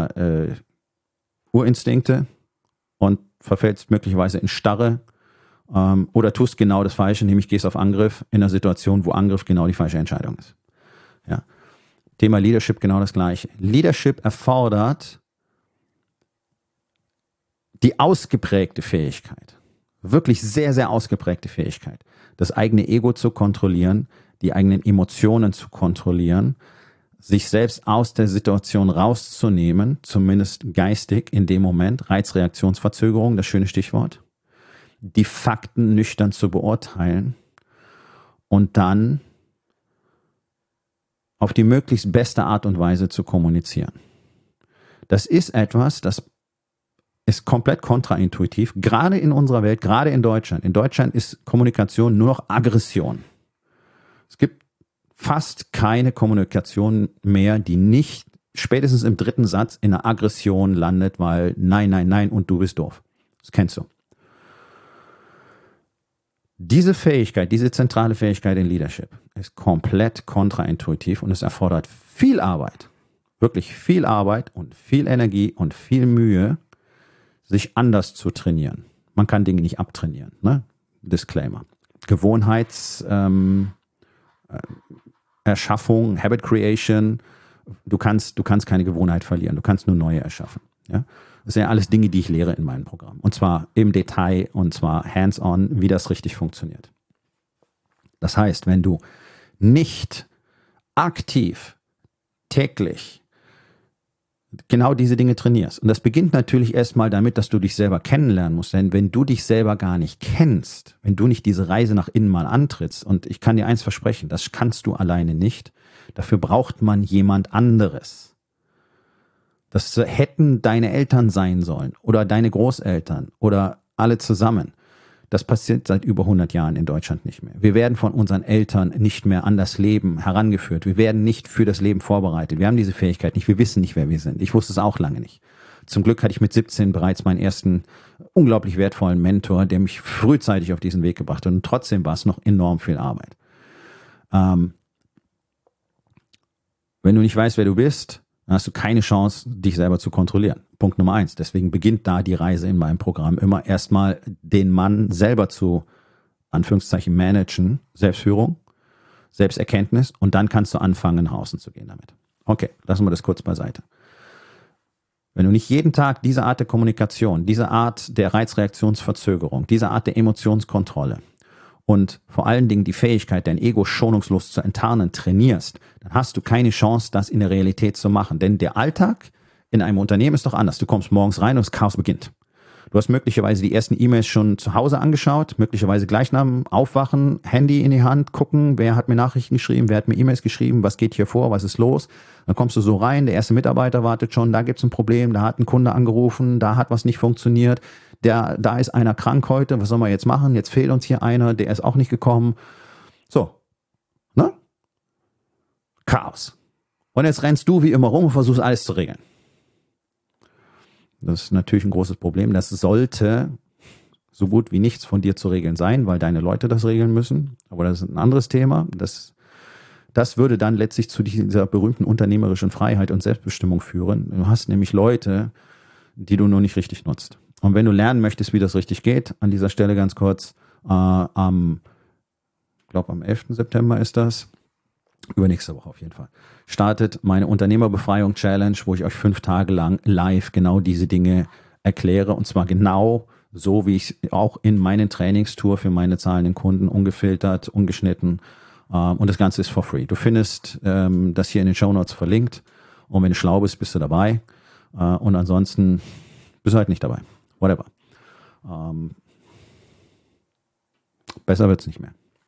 Urinstinkte und verfällst möglicherweise in Starre oder tust genau das Falsche, nämlich gehst auf Angriff in einer Situation, wo Angriff genau die falsche Entscheidung ist. Ja. Thema Leadership genau das Gleiche. Leadership erfordert die ausgeprägte Fähigkeit, wirklich sehr, sehr ausgeprägte Fähigkeit, das eigene Ego zu kontrollieren, die eigenen Emotionen zu kontrollieren, sich selbst aus der Situation rauszunehmen, zumindest geistig in dem Moment, Reizreaktionsverzögerung, das schöne Stichwort, die Fakten nüchtern zu beurteilen und dann auf die möglichst beste Art und Weise zu kommunizieren. Das ist etwas, das ist komplett kontraintuitiv, gerade in unserer Welt, gerade in Deutschland. In Deutschland ist Kommunikation nur noch Aggression. Es gibt fast keine Kommunikation mehr, die nicht spätestens im dritten Satz in einer Aggression landet, weil nein, nein, nein und du bist doof. Das kennst du. Diese Fähigkeit, diese zentrale Fähigkeit in Leadership ist komplett kontraintuitiv und es erfordert viel Arbeit, wirklich viel Arbeit und viel Energie und viel Mühe, sich anders zu trainieren. Man kann Dinge nicht abtrainieren, ne? Disclaimer. Erschaffung, Habit Creation, du kannst keine Gewohnheit verlieren, du kannst nur neue erschaffen. Ja? Das sind ja alles Dinge, die ich lehre in meinem Programm. Und zwar im Detail und zwar hands-on, wie das richtig funktioniert. Das heißt, wenn du nicht aktiv, täglich genau diese Dinge trainierst. Und das beginnt natürlich erstmal damit, dass du dich selber kennenlernen musst. Denn wenn du dich selber gar nicht kennst, wenn du nicht diese Reise nach innen mal antrittst, und ich kann dir eins versprechen, das kannst du alleine nicht, dafür braucht man jemand anderes. Das hätten deine Eltern sein sollen oder deine Großeltern oder alle zusammen. Das passiert seit über 100 Jahren in Deutschland nicht mehr. Wir werden von unseren Eltern nicht mehr an das Leben herangeführt. Wir werden nicht für das Leben vorbereitet. Wir haben diese Fähigkeit nicht. Wir wissen nicht, wer wir sind. Ich wusste es auch lange nicht. Zum Glück hatte ich mit 17 bereits meinen ersten unglaublich wertvollen Mentor, der mich frühzeitig auf diesen Weg gebracht hat. Und trotzdem war es noch enorm viel Arbeit. Wenn du nicht weißt, wer du bist, dann hast du keine Chance, dich selber zu kontrollieren. Punkt Nummer 1. Deswegen beginnt da die Reise in meinem Programm immer erstmal den Mann selber zu, Anführungszeichen, managen, Selbstführung, Selbsterkenntnis und dann kannst du anfangen, nach außen zu gehen damit. Okay, lassen wir das kurz beiseite. Wenn du nicht jeden Tag diese Art der Kommunikation, diese Art der Reizreaktionsverzögerung, diese Art der Emotionskontrolle und vor allen Dingen die Fähigkeit, dein Ego schonungslos zu enttarnen, trainierst, dann hast du keine Chance, das in der Realität zu machen. Denn der Alltag in einem Unternehmen ist doch anders. Du kommst morgens rein und das Chaos beginnt. Du hast möglicherweise die ersten E-Mails schon zu Hause angeschaut, möglicherweise gleich nach dem Aufwachen, Handy in die Hand, gucken, wer hat mir Nachrichten geschrieben, wer hat mir E-Mails geschrieben, was geht hier vor, was ist los. Dann kommst du so rein, der erste Mitarbeiter wartet schon, da gibt's ein Problem, da hat ein Kunde angerufen, da hat was nicht funktioniert, da ist einer krank heute, was soll man jetzt machen? Jetzt fehlt uns hier einer, der ist auch nicht gekommen. So, ne? Chaos. Und jetzt rennst du wie immer rum und versuchst alles zu regeln. Das ist natürlich ein großes Problem. Das sollte so gut wie nichts von dir zu regeln sein, weil deine Leute das regeln müssen. Aber das ist ein anderes Thema. Das würde dann letztlich zu dieser berühmten unternehmerischen Freiheit und Selbstbestimmung führen. Du hast nämlich Leute, die du nur nicht richtig nutzt. Und wenn du lernen möchtest, wie das richtig geht, an dieser Stelle ganz kurz, ich glaube am 11. September ist das, übernächste Woche auf jeden Fall, startet meine Unternehmerbefreiung Challenge, wo ich euch 5 Tage lang live genau diese Dinge erkläre. Und zwar genau so, wie ich auch in meinen Trainings tue für meine zahlenden Kunden, ungefiltert, ungeschnitten. Und das Ganze ist for free. Du findest das hier in den Shownotes verlinkt. Und wenn du schlau bist, bist du dabei. Und ansonsten bist du halt nicht dabei. Whatever. Besser wird's nicht mehr.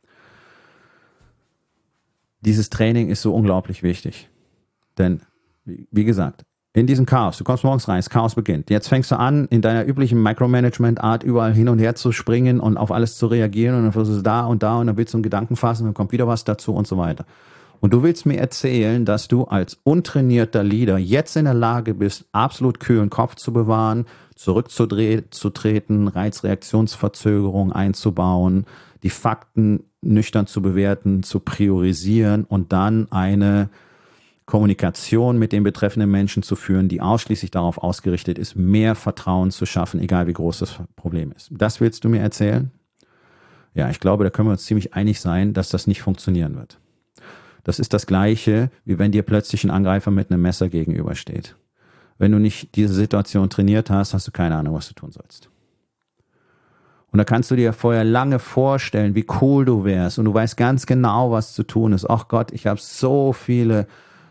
Dieses Training ist so unglaublich wichtig. Denn, wie gesagt, in diesem Chaos, du kommst morgens rein, das Chaos beginnt. Jetzt fängst du an, in deiner üblichen Micromanagement-Art überall hin und her zu springen und auf alles zu reagieren und dann versuchst du da und dann willst du einen Gedanken fassen, dann kommt wieder was dazu und so weiter. Und du willst mir erzählen, dass du als untrainierter Leader jetzt in der Lage bist, absolut kühlen Kopf zu bewahren, zurückzutreten, Reizreaktionsverzögerung einzubauen, die Fakten nüchtern zu bewerten, zu priorisieren und dann eine Kommunikation mit den betreffenden Menschen zu führen, die ausschließlich darauf ausgerichtet ist, mehr Vertrauen zu schaffen, egal wie groß das Problem ist. Das willst du mir erzählen? Ja, ich glaube, da können wir uns ziemlich einig sein, dass das nicht funktionieren wird. Das ist das Gleiche, wie wenn dir plötzlich ein Angreifer mit einem Messer gegenübersteht. Wenn du nicht diese Situation trainiert hast, hast du keine Ahnung, was du tun sollst. Und da kannst du dir vorher lange vorstellen, wie cool du wärst. Und du weißt ganz genau, was zu tun ist. Ach Gott, ich habe so viele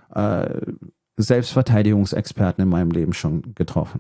Selbstverteidigungsexperten in meinem Leben schon getroffen.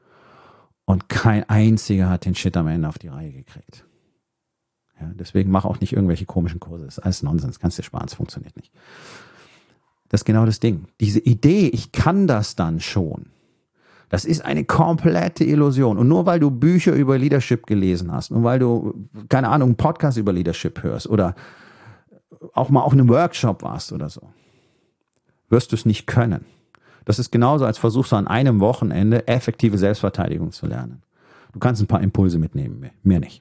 Und kein einziger hat den Shit am Ende auf die Reihe gekriegt. Ja, deswegen mach auch nicht irgendwelche komischen Kurse. Das ist alles Nonsens. Kannst dir sparen, es funktioniert nicht. Das ist genau das Ding. Diese Idee, ich kann das dann schon, das ist eine komplette Illusion. Und nur weil du Bücher über Leadership gelesen hast und weil du, keine Ahnung, einen Podcast über Leadership hörst oder auch mal auf einem Workshop warst oder so, wirst du es nicht können. Das ist genauso, als versuchst du an einem Wochenende effektive Selbstverteidigung zu lernen. Du kannst ein paar Impulse mitnehmen, mehr nicht.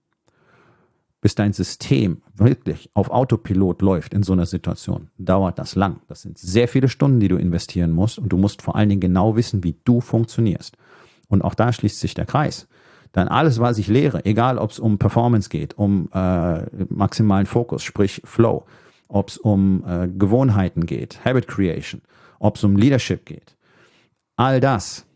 Bis dein System wirklich auf Autopilot läuft in so einer Situation, dauert das lang. Das sind sehr viele Stunden, die du investieren musst und du musst vor allen Dingen genau wissen, wie du funktionierst. Und auch da schließt sich der Kreis. Dann alles, was ich lehre, egal ob es um Performance geht, um maximalen Fokus, sprich Flow, ob es um Gewohnheiten geht, Habit Creation, ob es um Leadership geht, all das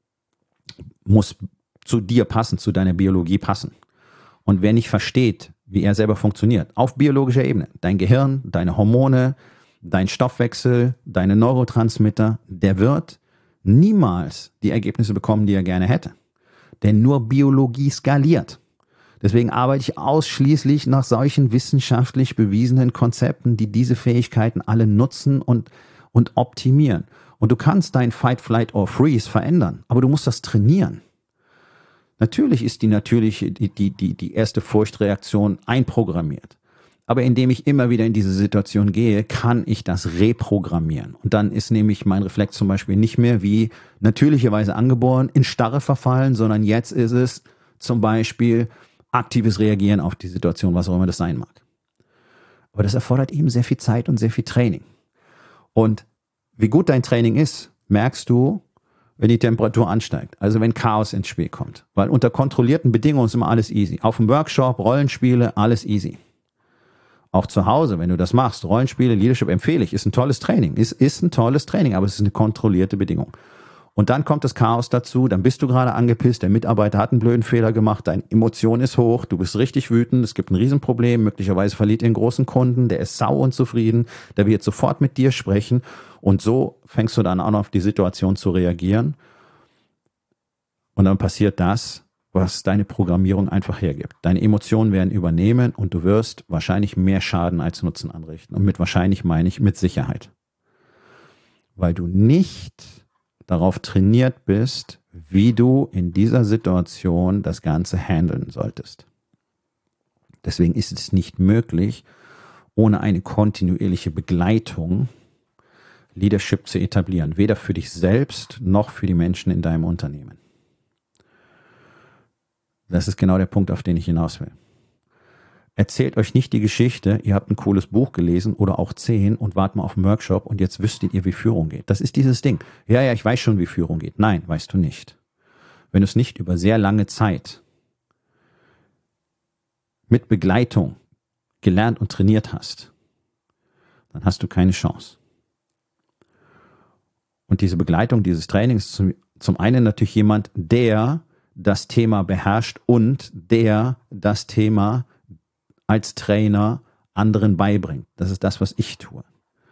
muss zu dir passen, zu deiner Biologie passen. Und wer nicht versteht, wie er selber funktioniert, auf biologischer Ebene, dein Gehirn, deine Hormone, dein Stoffwechsel, deine Neurotransmitter, der wird niemals die Ergebnisse bekommen, die er gerne hätte. Denn nur Biologie skaliert. Deswegen arbeite ich ausschließlich nach solchen wissenschaftlich bewiesenen Konzepten, die diese Fähigkeiten alle nutzen und optimieren. Und du kannst dein Fight, Flight or Freeze verändern, aber du musst das trainieren. Natürlich ist die erste Furchtreaktion einprogrammiert. Aber indem ich immer wieder in diese Situation gehe, kann ich das reprogrammieren. Und dann ist nämlich mein Reflex zum Beispiel nicht mehr wie natürlicherweise angeboren in Starre verfallen, sondern jetzt ist es zum Beispiel aktives Reagieren auf die Situation, was auch immer das sein mag. Aber das erfordert eben sehr viel Zeit und sehr viel Training. Und wie gut dein Training ist, merkst du, wenn die Temperatur ansteigt, also wenn Chaos ins Spiel kommt. Weil unter kontrollierten Bedingungen ist immer alles easy. Auf dem Workshop, Rollenspiele, alles easy. Auch zu Hause, wenn du das machst, Rollenspiele, Leadership empfehle ich, ist ein tolles Training. Ist ein tolles Training, aber es ist eine kontrollierte Bedingung. Und dann kommt das Chaos dazu, dann bist du gerade angepisst, der Mitarbeiter hat einen blöden Fehler gemacht, deine Emotion ist hoch, du bist richtig wütend, es gibt ein Riesenproblem, möglicherweise verliert ihr einen großen Kunden, der ist sau unzufrieden, der wird sofort mit dir sprechen und so fängst du dann an, auf die Situation zu reagieren und dann passiert das, was deine Programmierung einfach hergibt. Deine Emotionen werden übernehmen und du wirst wahrscheinlich mehr Schaden als Nutzen anrichten. Und mit wahrscheinlich meine ich mit Sicherheit. Weil du nicht darauf trainiert bist, wie du in dieser Situation das Ganze handeln solltest. Deswegen ist es nicht möglich, ohne eine kontinuierliche Begleitung Leadership zu etablieren. Weder für dich selbst noch für die Menschen in deinem Unternehmen. Das ist genau der Punkt, auf den ich hinaus will. Erzählt euch nicht die Geschichte, ihr habt ein cooles Buch gelesen oder auch 10 und wart mal auf einen Workshop und jetzt wüsstet ihr, wie Führung geht. Das ist dieses Ding. Ja, ich weiß schon, wie Führung geht. Nein, weißt du nicht. Wenn du es nicht über sehr lange Zeit mit Begleitung gelernt und trainiert hast, dann hast du keine Chance. Und diese Begleitung, dieses Training ist zum einen natürlich jemand, der das Thema beherrscht und der das Thema als Trainer anderen beibringt. Das ist das, was ich tue.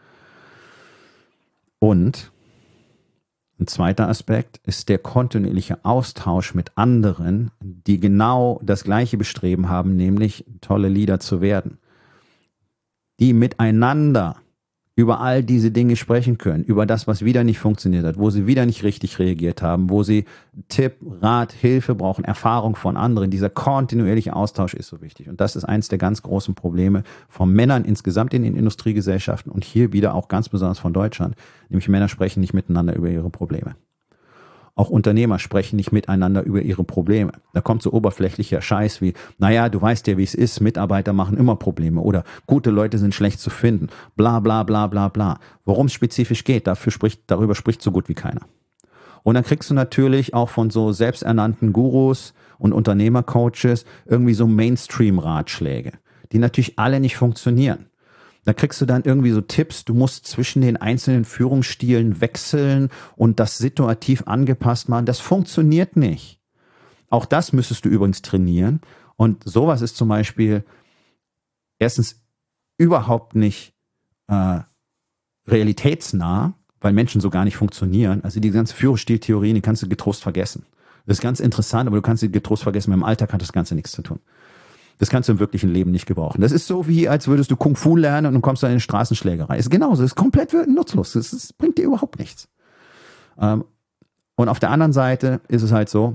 Und ein zweiter Aspekt ist der kontinuierliche Austausch mit anderen, die genau das gleiche Bestreben haben, nämlich tolle Leader zu werden. Die miteinander über all diese Dinge sprechen können, über das, was wieder nicht funktioniert hat, wo sie wieder nicht richtig reagiert haben, wo sie Tipp, Rat, Hilfe brauchen, Erfahrung von anderen. Dieser kontinuierliche Austausch ist so wichtig. Und das ist eines der ganz großen Probleme von Männern insgesamt in den Industriegesellschaften und hier wieder auch ganz besonders von Deutschland. Nämlich Männer sprechen nicht miteinander über ihre Probleme. Auch Unternehmer sprechen nicht miteinander über ihre Probleme. Da kommt so oberflächlicher Scheiß wie, naja, du weißt ja, wie es ist, Mitarbeiter machen immer Probleme oder gute Leute sind schlecht zu finden, bla bla bla bla bla. Worum es spezifisch geht, darüber spricht so gut wie keiner. Und dann kriegst du natürlich auch von so selbsternannten Gurus und Unternehmercoaches irgendwie so Mainstream-Ratschläge, die natürlich alle nicht funktionieren. Da kriegst du dann irgendwie so Tipps, du musst zwischen den einzelnen Führungsstilen wechseln und das situativ angepasst machen. Das funktioniert nicht. Auch das müsstest du übrigens trainieren. Und sowas ist zum Beispiel erstens überhaupt nicht realitätsnah, weil Menschen so gar nicht funktionieren. Also die ganze Führungsstiltheorien, die kannst du getrost vergessen. Das ist ganz interessant, aber du kannst sie getrost vergessen, weil im Alltag hat das Ganze nichts zu tun. Das kannst du im wirklichen Leben nicht gebrauchen. Das ist so wie, als würdest du Kung Fu lernen und du kommst dann in eine Straßenschlägerei. Ist genauso, ist komplett nutzlos. Das bringt dir überhaupt nichts. Und auf der anderen Seite ist es halt so,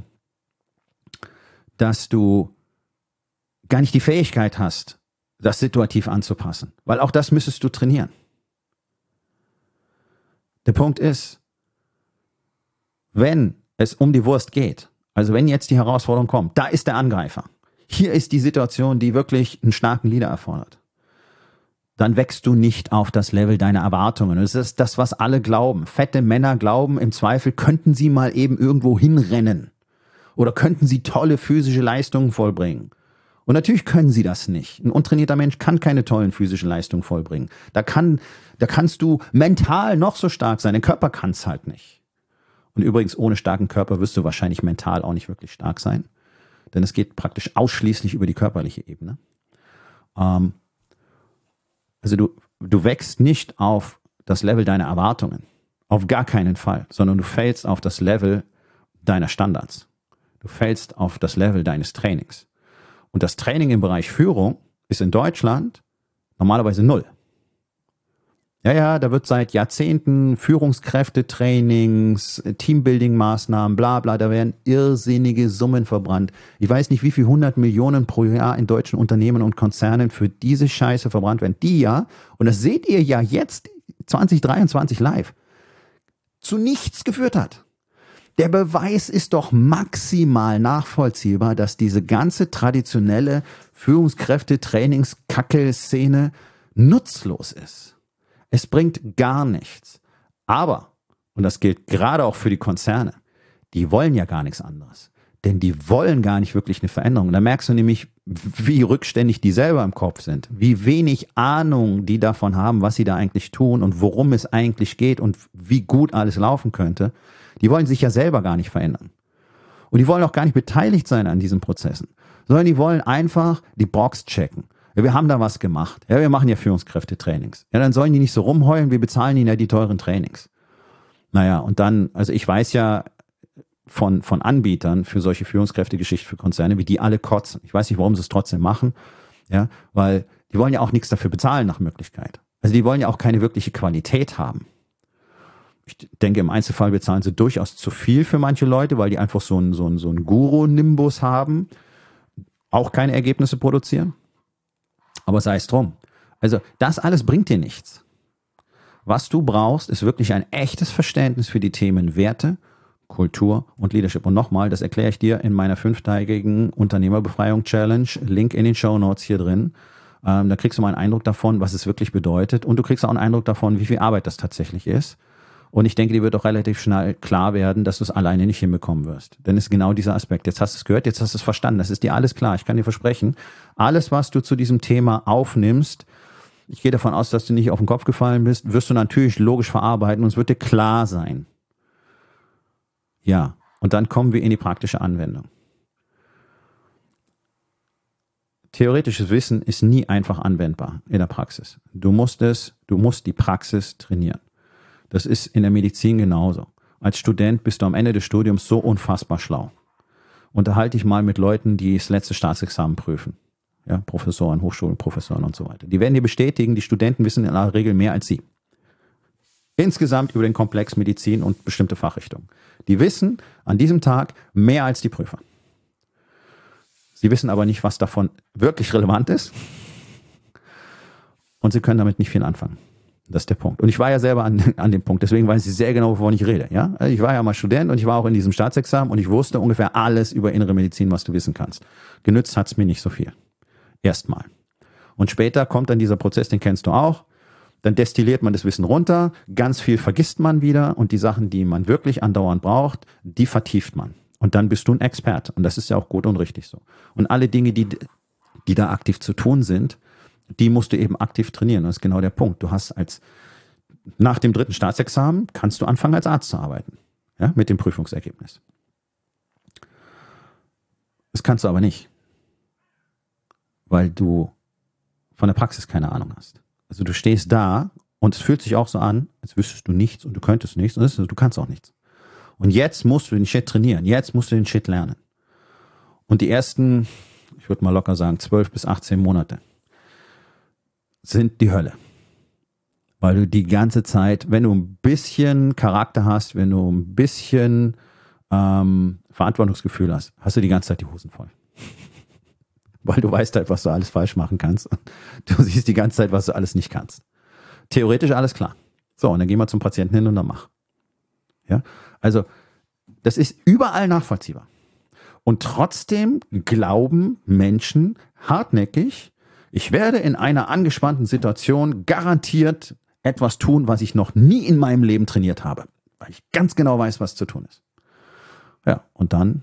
dass du gar nicht die Fähigkeit hast, das situativ anzupassen. Weil auch das müsstest du trainieren. Der Punkt ist, wenn es um die Wurst geht, also wenn jetzt die Herausforderung kommt, da ist der Angreifer. Hier ist die Situation, die wirklich einen starken Leader erfordert. Dann wächst du nicht auf das Level deiner Erwartungen. Das ist das, was alle glauben. Fette Männer glauben, im Zweifel könnten sie mal eben irgendwo hinrennen. Oder könnten sie tolle physische Leistungen vollbringen. Und natürlich können sie das nicht. Ein untrainierter Mensch kann keine tollen physischen Leistungen vollbringen. Da kannst du mental noch so stark sein. Der Körper kann es halt nicht. Und übrigens, ohne starken Körper wirst du wahrscheinlich mental auch nicht wirklich stark sein. Denn es geht praktisch ausschließlich über die körperliche Ebene. Also du wächst nicht auf das Level deiner Erwartungen. Auf gar keinen Fall. Sondern du fällst auf das Level deiner Standards. Du fällst auf das Level deines Trainings. Und das Training im Bereich Führung ist in Deutschland normalerweise 0. Ja, da wird seit Jahrzehnten Führungskräftetrainings, Teambuilding-Maßnahmen, bla bla, da werden irrsinnige Summen verbrannt. Ich weiß nicht, wie viel 100 Millionen pro Jahr in deutschen Unternehmen und Konzernen für diese Scheiße verbrannt werden. Die ja, und das seht ihr ja jetzt 2023 live, zu nichts geführt hat. Der Beweis ist doch maximal nachvollziehbar, dass diese ganze traditionelle Führungskräfte-Trainings-Kacke-Szene nutzlos ist. Es bringt gar nichts. Aber, und das gilt gerade auch für die Konzerne, die wollen ja gar nichts anderes. Denn die wollen gar nicht wirklich eine Veränderung. Und da merkst du nämlich, wie rückständig die selber im Kopf sind. Wie wenig Ahnung die davon haben, was sie da eigentlich tun und worum es eigentlich geht und wie gut alles laufen könnte. Die wollen sich ja selber gar nicht verändern. Und die wollen auch gar nicht beteiligt sein an diesen Prozessen. Sondern die wollen einfach die Box checken. Ja, wir haben da was gemacht. Ja, wir machen ja Führungskräftetrainings. Ja, dann sollen die nicht so rumheulen, wir bezahlen ihnen ja die teuren Trainings. Naja, und dann, also ich weiß ja von Anbietern für solche Führungskräftegeschichten für Konzerne, wie die alle kotzen. Ich weiß nicht, warum sie es trotzdem machen. Ja, weil die wollen ja auch nichts dafür bezahlen nach Möglichkeit. Also die wollen ja auch keine wirkliche Qualität haben. Ich denke, im Einzelfall bezahlen sie durchaus zu viel für manche Leute, weil die einfach so einen Guru-Nimbus haben, auch keine Ergebnisse produzieren. Aber sei es drum. Also das alles bringt dir nichts. Was du brauchst, ist wirklich ein echtes Verständnis für die Themen Werte, Kultur und Leadership. Und nochmal, das erkläre ich dir in meiner 5-tägigen Unternehmerbefreiung-Challenge. Link in den Shownotes hier drin. Da kriegst du mal einen Eindruck davon, was es wirklich bedeutet. Und du kriegst auch einen Eindruck davon, wie viel Arbeit das tatsächlich ist. Und ich denke, dir wird auch relativ schnell klar werden, dass du es alleine nicht hinbekommen wirst. Denn es ist genau dieser Aspekt. Jetzt hast du es gehört, jetzt hast du es verstanden. Das ist dir alles klar. Ich kann dir versprechen, alles, was du zu diesem Thema aufnimmst, ich gehe davon aus, dass du nicht auf den Kopf gefallen bist, wirst du natürlich logisch verarbeiten und es wird dir klar sein. Ja, und dann kommen wir in die praktische Anwendung. Theoretisches Wissen ist nie einfach anwendbar in der Praxis. Du musst die Praxis trainieren. Das ist in der Medizin genauso. Als Student bist du am Ende des Studiums so unfassbar schlau. Unterhalte dich mal mit Leuten, die das letzte Staatsexamen prüfen. Ja, Professoren, Hochschulprofessoren und so weiter. Die werden dir bestätigen, die Studenten wissen in aller Regel mehr als sie. Insgesamt über den Komplex Medizin und bestimmte Fachrichtungen. Die wissen an diesem Tag mehr als die Prüfer. Sie wissen aber nicht, was davon wirklich relevant ist. Und sie können damit nicht viel anfangen. Das ist der Punkt. Und ich war ja selber an dem Punkt, deswegen weiß ich sehr genau, wovon ich rede. Ja? Also ich war ja mal Student und ich war auch in diesem Staatsexamen und ich wusste ungefähr alles über innere Medizin, was du wissen kannst. Genützt hat's mir nicht so viel. Erstmal. Und später kommt dann dieser Prozess, den kennst du auch. Dann destilliert man das Wissen runter, ganz viel vergisst man wieder und die Sachen, die man wirklich andauernd braucht, die vertieft man. Und dann bist du ein Experte. Und das ist ja auch gut und richtig so. Und alle Dinge, die da aktiv zu tun sind, die musst du eben aktiv trainieren. Das ist genau der Punkt. Du hast nach dem 3. Staatsexamen kannst du anfangen, als Arzt zu arbeiten. Ja, mit dem Prüfungsergebnis. Das kannst du aber nicht. weil du von der Praxis keine Ahnung hast. Also du stehst da und es fühlt sich auch so an, als wüsstest du nichts und du könntest nichts und du kannst auch nichts. Und jetzt musst du den Shit trainieren, jetzt musst du den Shit lernen. Und die ersten, ich würde mal locker sagen, 12 bis 18 Monate sind die Hölle. Weil du die ganze Zeit, wenn du ein bisschen Charakter hast, wenn du ein bisschen Verantwortungsgefühl hast, hast du die ganze Zeit die Hosen voll. Weil du weißt halt, was du alles falsch machen kannst. Du siehst die ganze Zeit, was du alles nicht kannst. Theoretisch alles klar. So, und dann gehen wir zum Patienten hin und dann mach. Ja, also das ist überall nachvollziehbar. Und trotzdem glauben Menschen hartnäckig, ich werde in einer angespannten Situation garantiert etwas tun, was ich noch nie in meinem Leben trainiert habe. Weil ich ganz genau weiß, was zu tun ist. Ja, und dann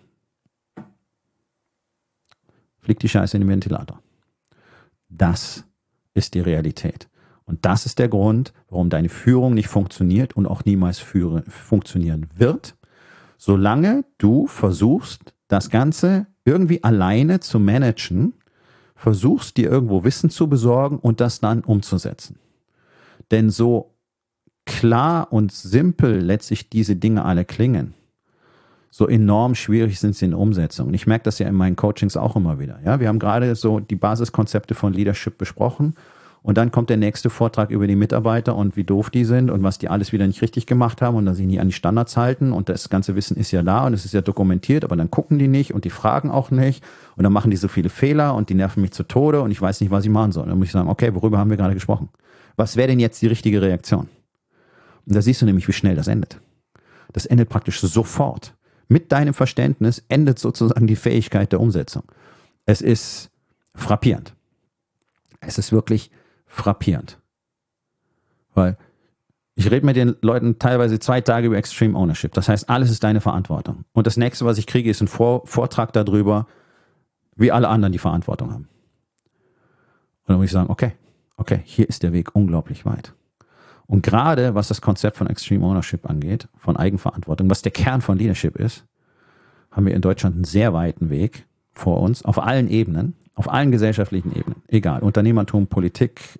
fliegt die Scheiße in den Ventilator. Das ist die Realität. Und das ist der Grund, warum deine Führung nicht funktioniert und auch niemals funktionieren wird, solange du versuchst, das Ganze irgendwie alleine zu managen, versuchst dir irgendwo Wissen zu besorgen und das dann umzusetzen. Denn so klar und simpel letztlich diese Dinge alle klingen, so enorm schwierig sind sie in der Umsetzung. Und ich merke das ja in meinen Coachings auch immer wieder. Ja, wir haben gerade so die Basiskonzepte von Leadership besprochen und dann kommt der nächste Vortrag über die Mitarbeiter und wie doof die sind und was die alles wieder nicht richtig gemacht haben und dass sie nie an die Standards halten und das ganze Wissen ist ja da und es ist ja dokumentiert, aber dann gucken die nicht und die fragen auch nicht und dann machen die so viele Fehler und die nerven mich zu Tode und ich weiß nicht, was ich machen soll. Dann muss ich sagen, okay, worüber haben wir gerade gesprochen? Was wäre denn jetzt die richtige Reaktion? Und da siehst du nämlich, wie schnell das endet. Das endet praktisch sofort. Mit deinem Verständnis endet sozusagen die Fähigkeit der Umsetzung. Es ist frappierend. Es ist wirklich frappierend. Weil ich rede mit den Leuten teilweise 2 Tage über Extreme Ownership. Das heißt, alles ist deine Verantwortung. Und das nächste, was ich kriege, ist ein Vortrag darüber, wie alle anderen die Verantwortung haben. Und dann muss ich sagen, okay, hier ist der Weg unglaublich weit. Und gerade was das Konzept von Extreme Ownership angeht, von Eigenverantwortung, was der Kern von Leadership ist, haben wir in Deutschland einen sehr weiten Weg vor uns, auf allen Ebenen, auf allen gesellschaftlichen Ebenen. Egal, Unternehmertum, Politik,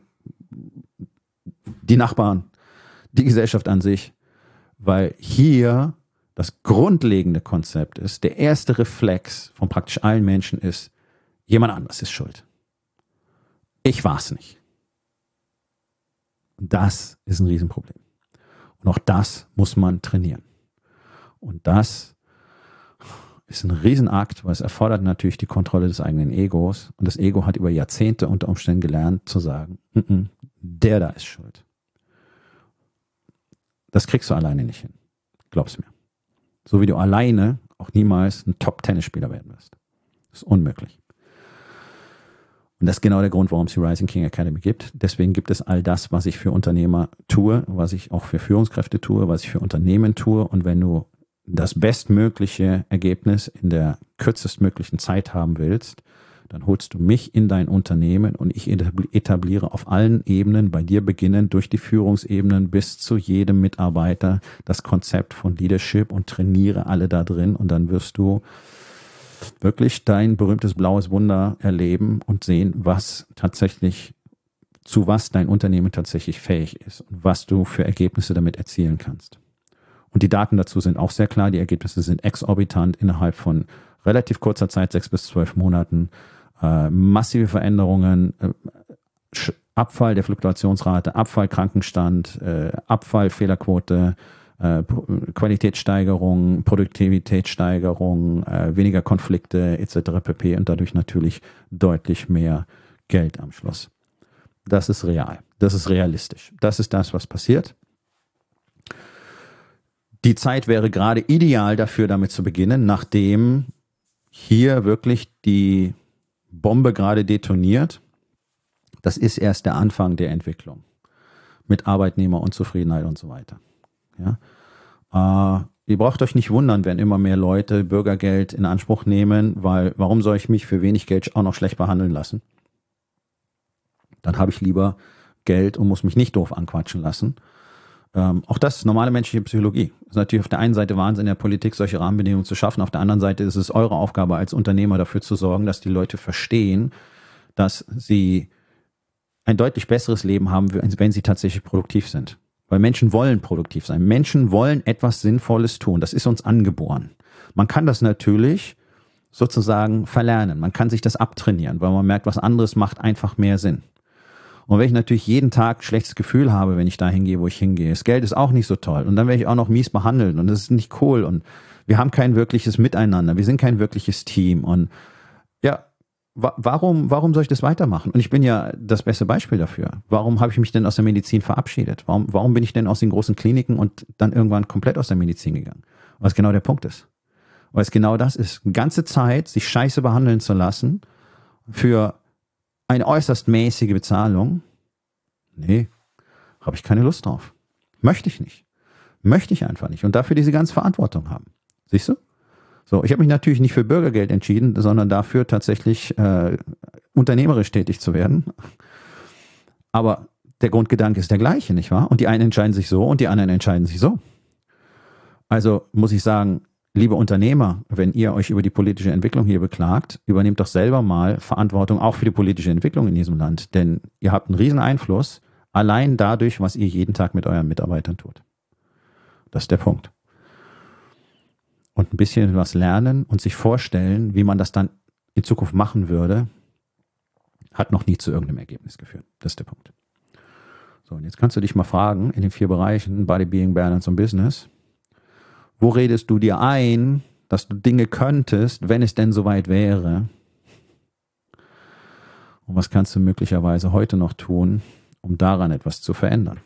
die Nachbarn, die Gesellschaft an sich. Weil hier das grundlegende Konzept ist, der erste Reflex von praktisch allen Menschen ist, jemand anders ist schuld. Ich war's nicht. Das ist ein Riesenproblem. Und auch das muss man trainieren. Und das ist ein Riesenakt, weil es erfordert natürlich die Kontrolle des eigenen Egos. Und das Ego hat über Jahrzehnte unter Umständen gelernt zu sagen, der da ist schuld. Das kriegst du alleine nicht hin. Glaub's mir. So wie du alleine auch niemals ein Top-Tennisspieler werden wirst. Das ist unmöglich. Und das ist genau der Grund, warum es die Rising King Academy gibt. Deswegen gibt es all das, was ich für Unternehmer tue, was ich auch für Führungskräfte tue, was ich für Unternehmen tue. Und wenn du das bestmögliche Ergebnis in der kürzestmöglichen Zeit haben willst, dann holst du mich in dein Unternehmen und ich etabliere auf allen Ebenen, bei dir beginnend durch die Führungsebenen bis zu jedem Mitarbeiter, das Konzept von Leadership und trainiere alle da drin und dann wirst du wirklich dein berühmtes blaues Wunder erleben und sehen, zu was dein Unternehmen tatsächlich fähig ist und was du für Ergebnisse damit erzielen kannst. Und die Daten dazu sind auch sehr klar. Die Ergebnisse sind exorbitant innerhalb von relativ kurzer Zeit, 6 bis 12 Monaten. Massive Veränderungen, Abfall der Fluktuationsrate, Abfall Krankenstand, Abfall Fehlerquote, Qualitätssteigerung, Produktivitätssteigerung, weniger Konflikte etc. pp. Und dadurch natürlich deutlich mehr Geld am Schluss. Das ist real. Das ist realistisch. Das ist das, was passiert. Die Zeit wäre gerade ideal dafür, damit zu beginnen, nachdem hier wirklich die Bombe gerade detoniert. Das ist erst der Anfang der Entwicklung mit Arbeitnehmerunzufriedenheit und so weiter. Ja? Ihr braucht euch nicht wundern, wenn immer mehr Leute Bürgergeld in Anspruch nehmen, weil warum soll ich mich für wenig Geld auch noch schlecht behandeln lassen? Dann habe ich lieber Geld und muss mich nicht doof anquatschen lassen. Auch das ist normale menschliche Psychologie. Es ist natürlich auf der einen Seite Wahnsinn in der Politik, solche Rahmenbedingungen zu schaffen. Auf der anderen Seite ist es eure Aufgabe als Unternehmer dafür zu sorgen, dass die Leute verstehen, dass sie ein deutlich besseres Leben haben, wenn sie tatsächlich produktiv sind. Weil Menschen wollen produktiv sein. Menschen wollen etwas Sinnvolles tun. Das ist uns angeboren. Man kann das natürlich sozusagen verlernen. Man kann sich das abtrainieren, weil man merkt, was anderes macht einfach mehr Sinn. Und wenn ich natürlich jeden Tag ein schlechtes Gefühl habe, wenn ich da hingehe, wo ich hingehe, das Geld ist auch nicht so toll und dann werde ich auch noch mies behandelt und das ist nicht cool und wir haben kein wirkliches Miteinander, wir sind kein wirkliches Team und ja, warum soll ich das weitermachen? Und ich bin ja das beste Beispiel dafür. Warum habe ich mich denn aus der Medizin verabschiedet? Warum bin ich denn aus den großen Kliniken und dann irgendwann komplett aus der Medizin gegangen? Was genau der Punkt ist. Weil es genau das ist. Eine ganze Zeit sich scheiße behandeln zu lassen für eine äußerst mäßige Bezahlung. Nee, habe ich keine Lust drauf. Möchte ich nicht. Möchte ich einfach nicht. Und dafür diese ganze Verantwortung haben. Siehst du? So, ich habe mich natürlich nicht für Bürgergeld entschieden, sondern dafür tatsächlich unternehmerisch tätig zu werden. Aber der Grundgedanke ist der gleiche, nicht wahr? Und die einen entscheiden sich so und die anderen entscheiden sich so. Also muss ich sagen, liebe Unternehmer, wenn ihr euch über die politische Entwicklung hier beklagt, übernehmt doch selber mal Verantwortung auch für die politische Entwicklung in diesem Land. Denn ihr habt einen riesen Einfluss, allein dadurch, was ihr jeden Tag mit euren Mitarbeitern tut. Das ist der Punkt. Und ein bisschen was lernen und sich vorstellen, wie man das dann in Zukunft machen würde, hat noch nie zu irgendeinem Ergebnis geführt. Das ist der Punkt. So, und jetzt kannst du dich mal fragen, in den 4 Bereichen, Body, Being, Balance und Business, wo redest du dir ein, dass du Dinge könntest, wenn es denn soweit wäre? Und was kannst du möglicherweise heute noch tun, um daran etwas zu verändern?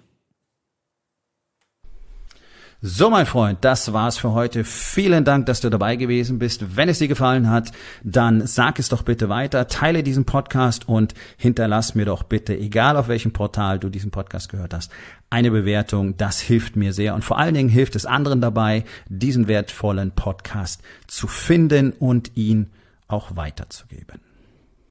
So, mein Freund, das war's für heute. Vielen Dank, dass du dabei gewesen bist. Wenn es dir gefallen hat, dann sag es doch bitte weiter, teile diesen Podcast und hinterlass mir doch bitte, egal auf welchem Portal du diesen Podcast gehört hast, eine Bewertung. Das hilft mir sehr und vor allen Dingen hilft es anderen dabei, diesen wertvollen Podcast zu finden und ihn auch weiterzugeben.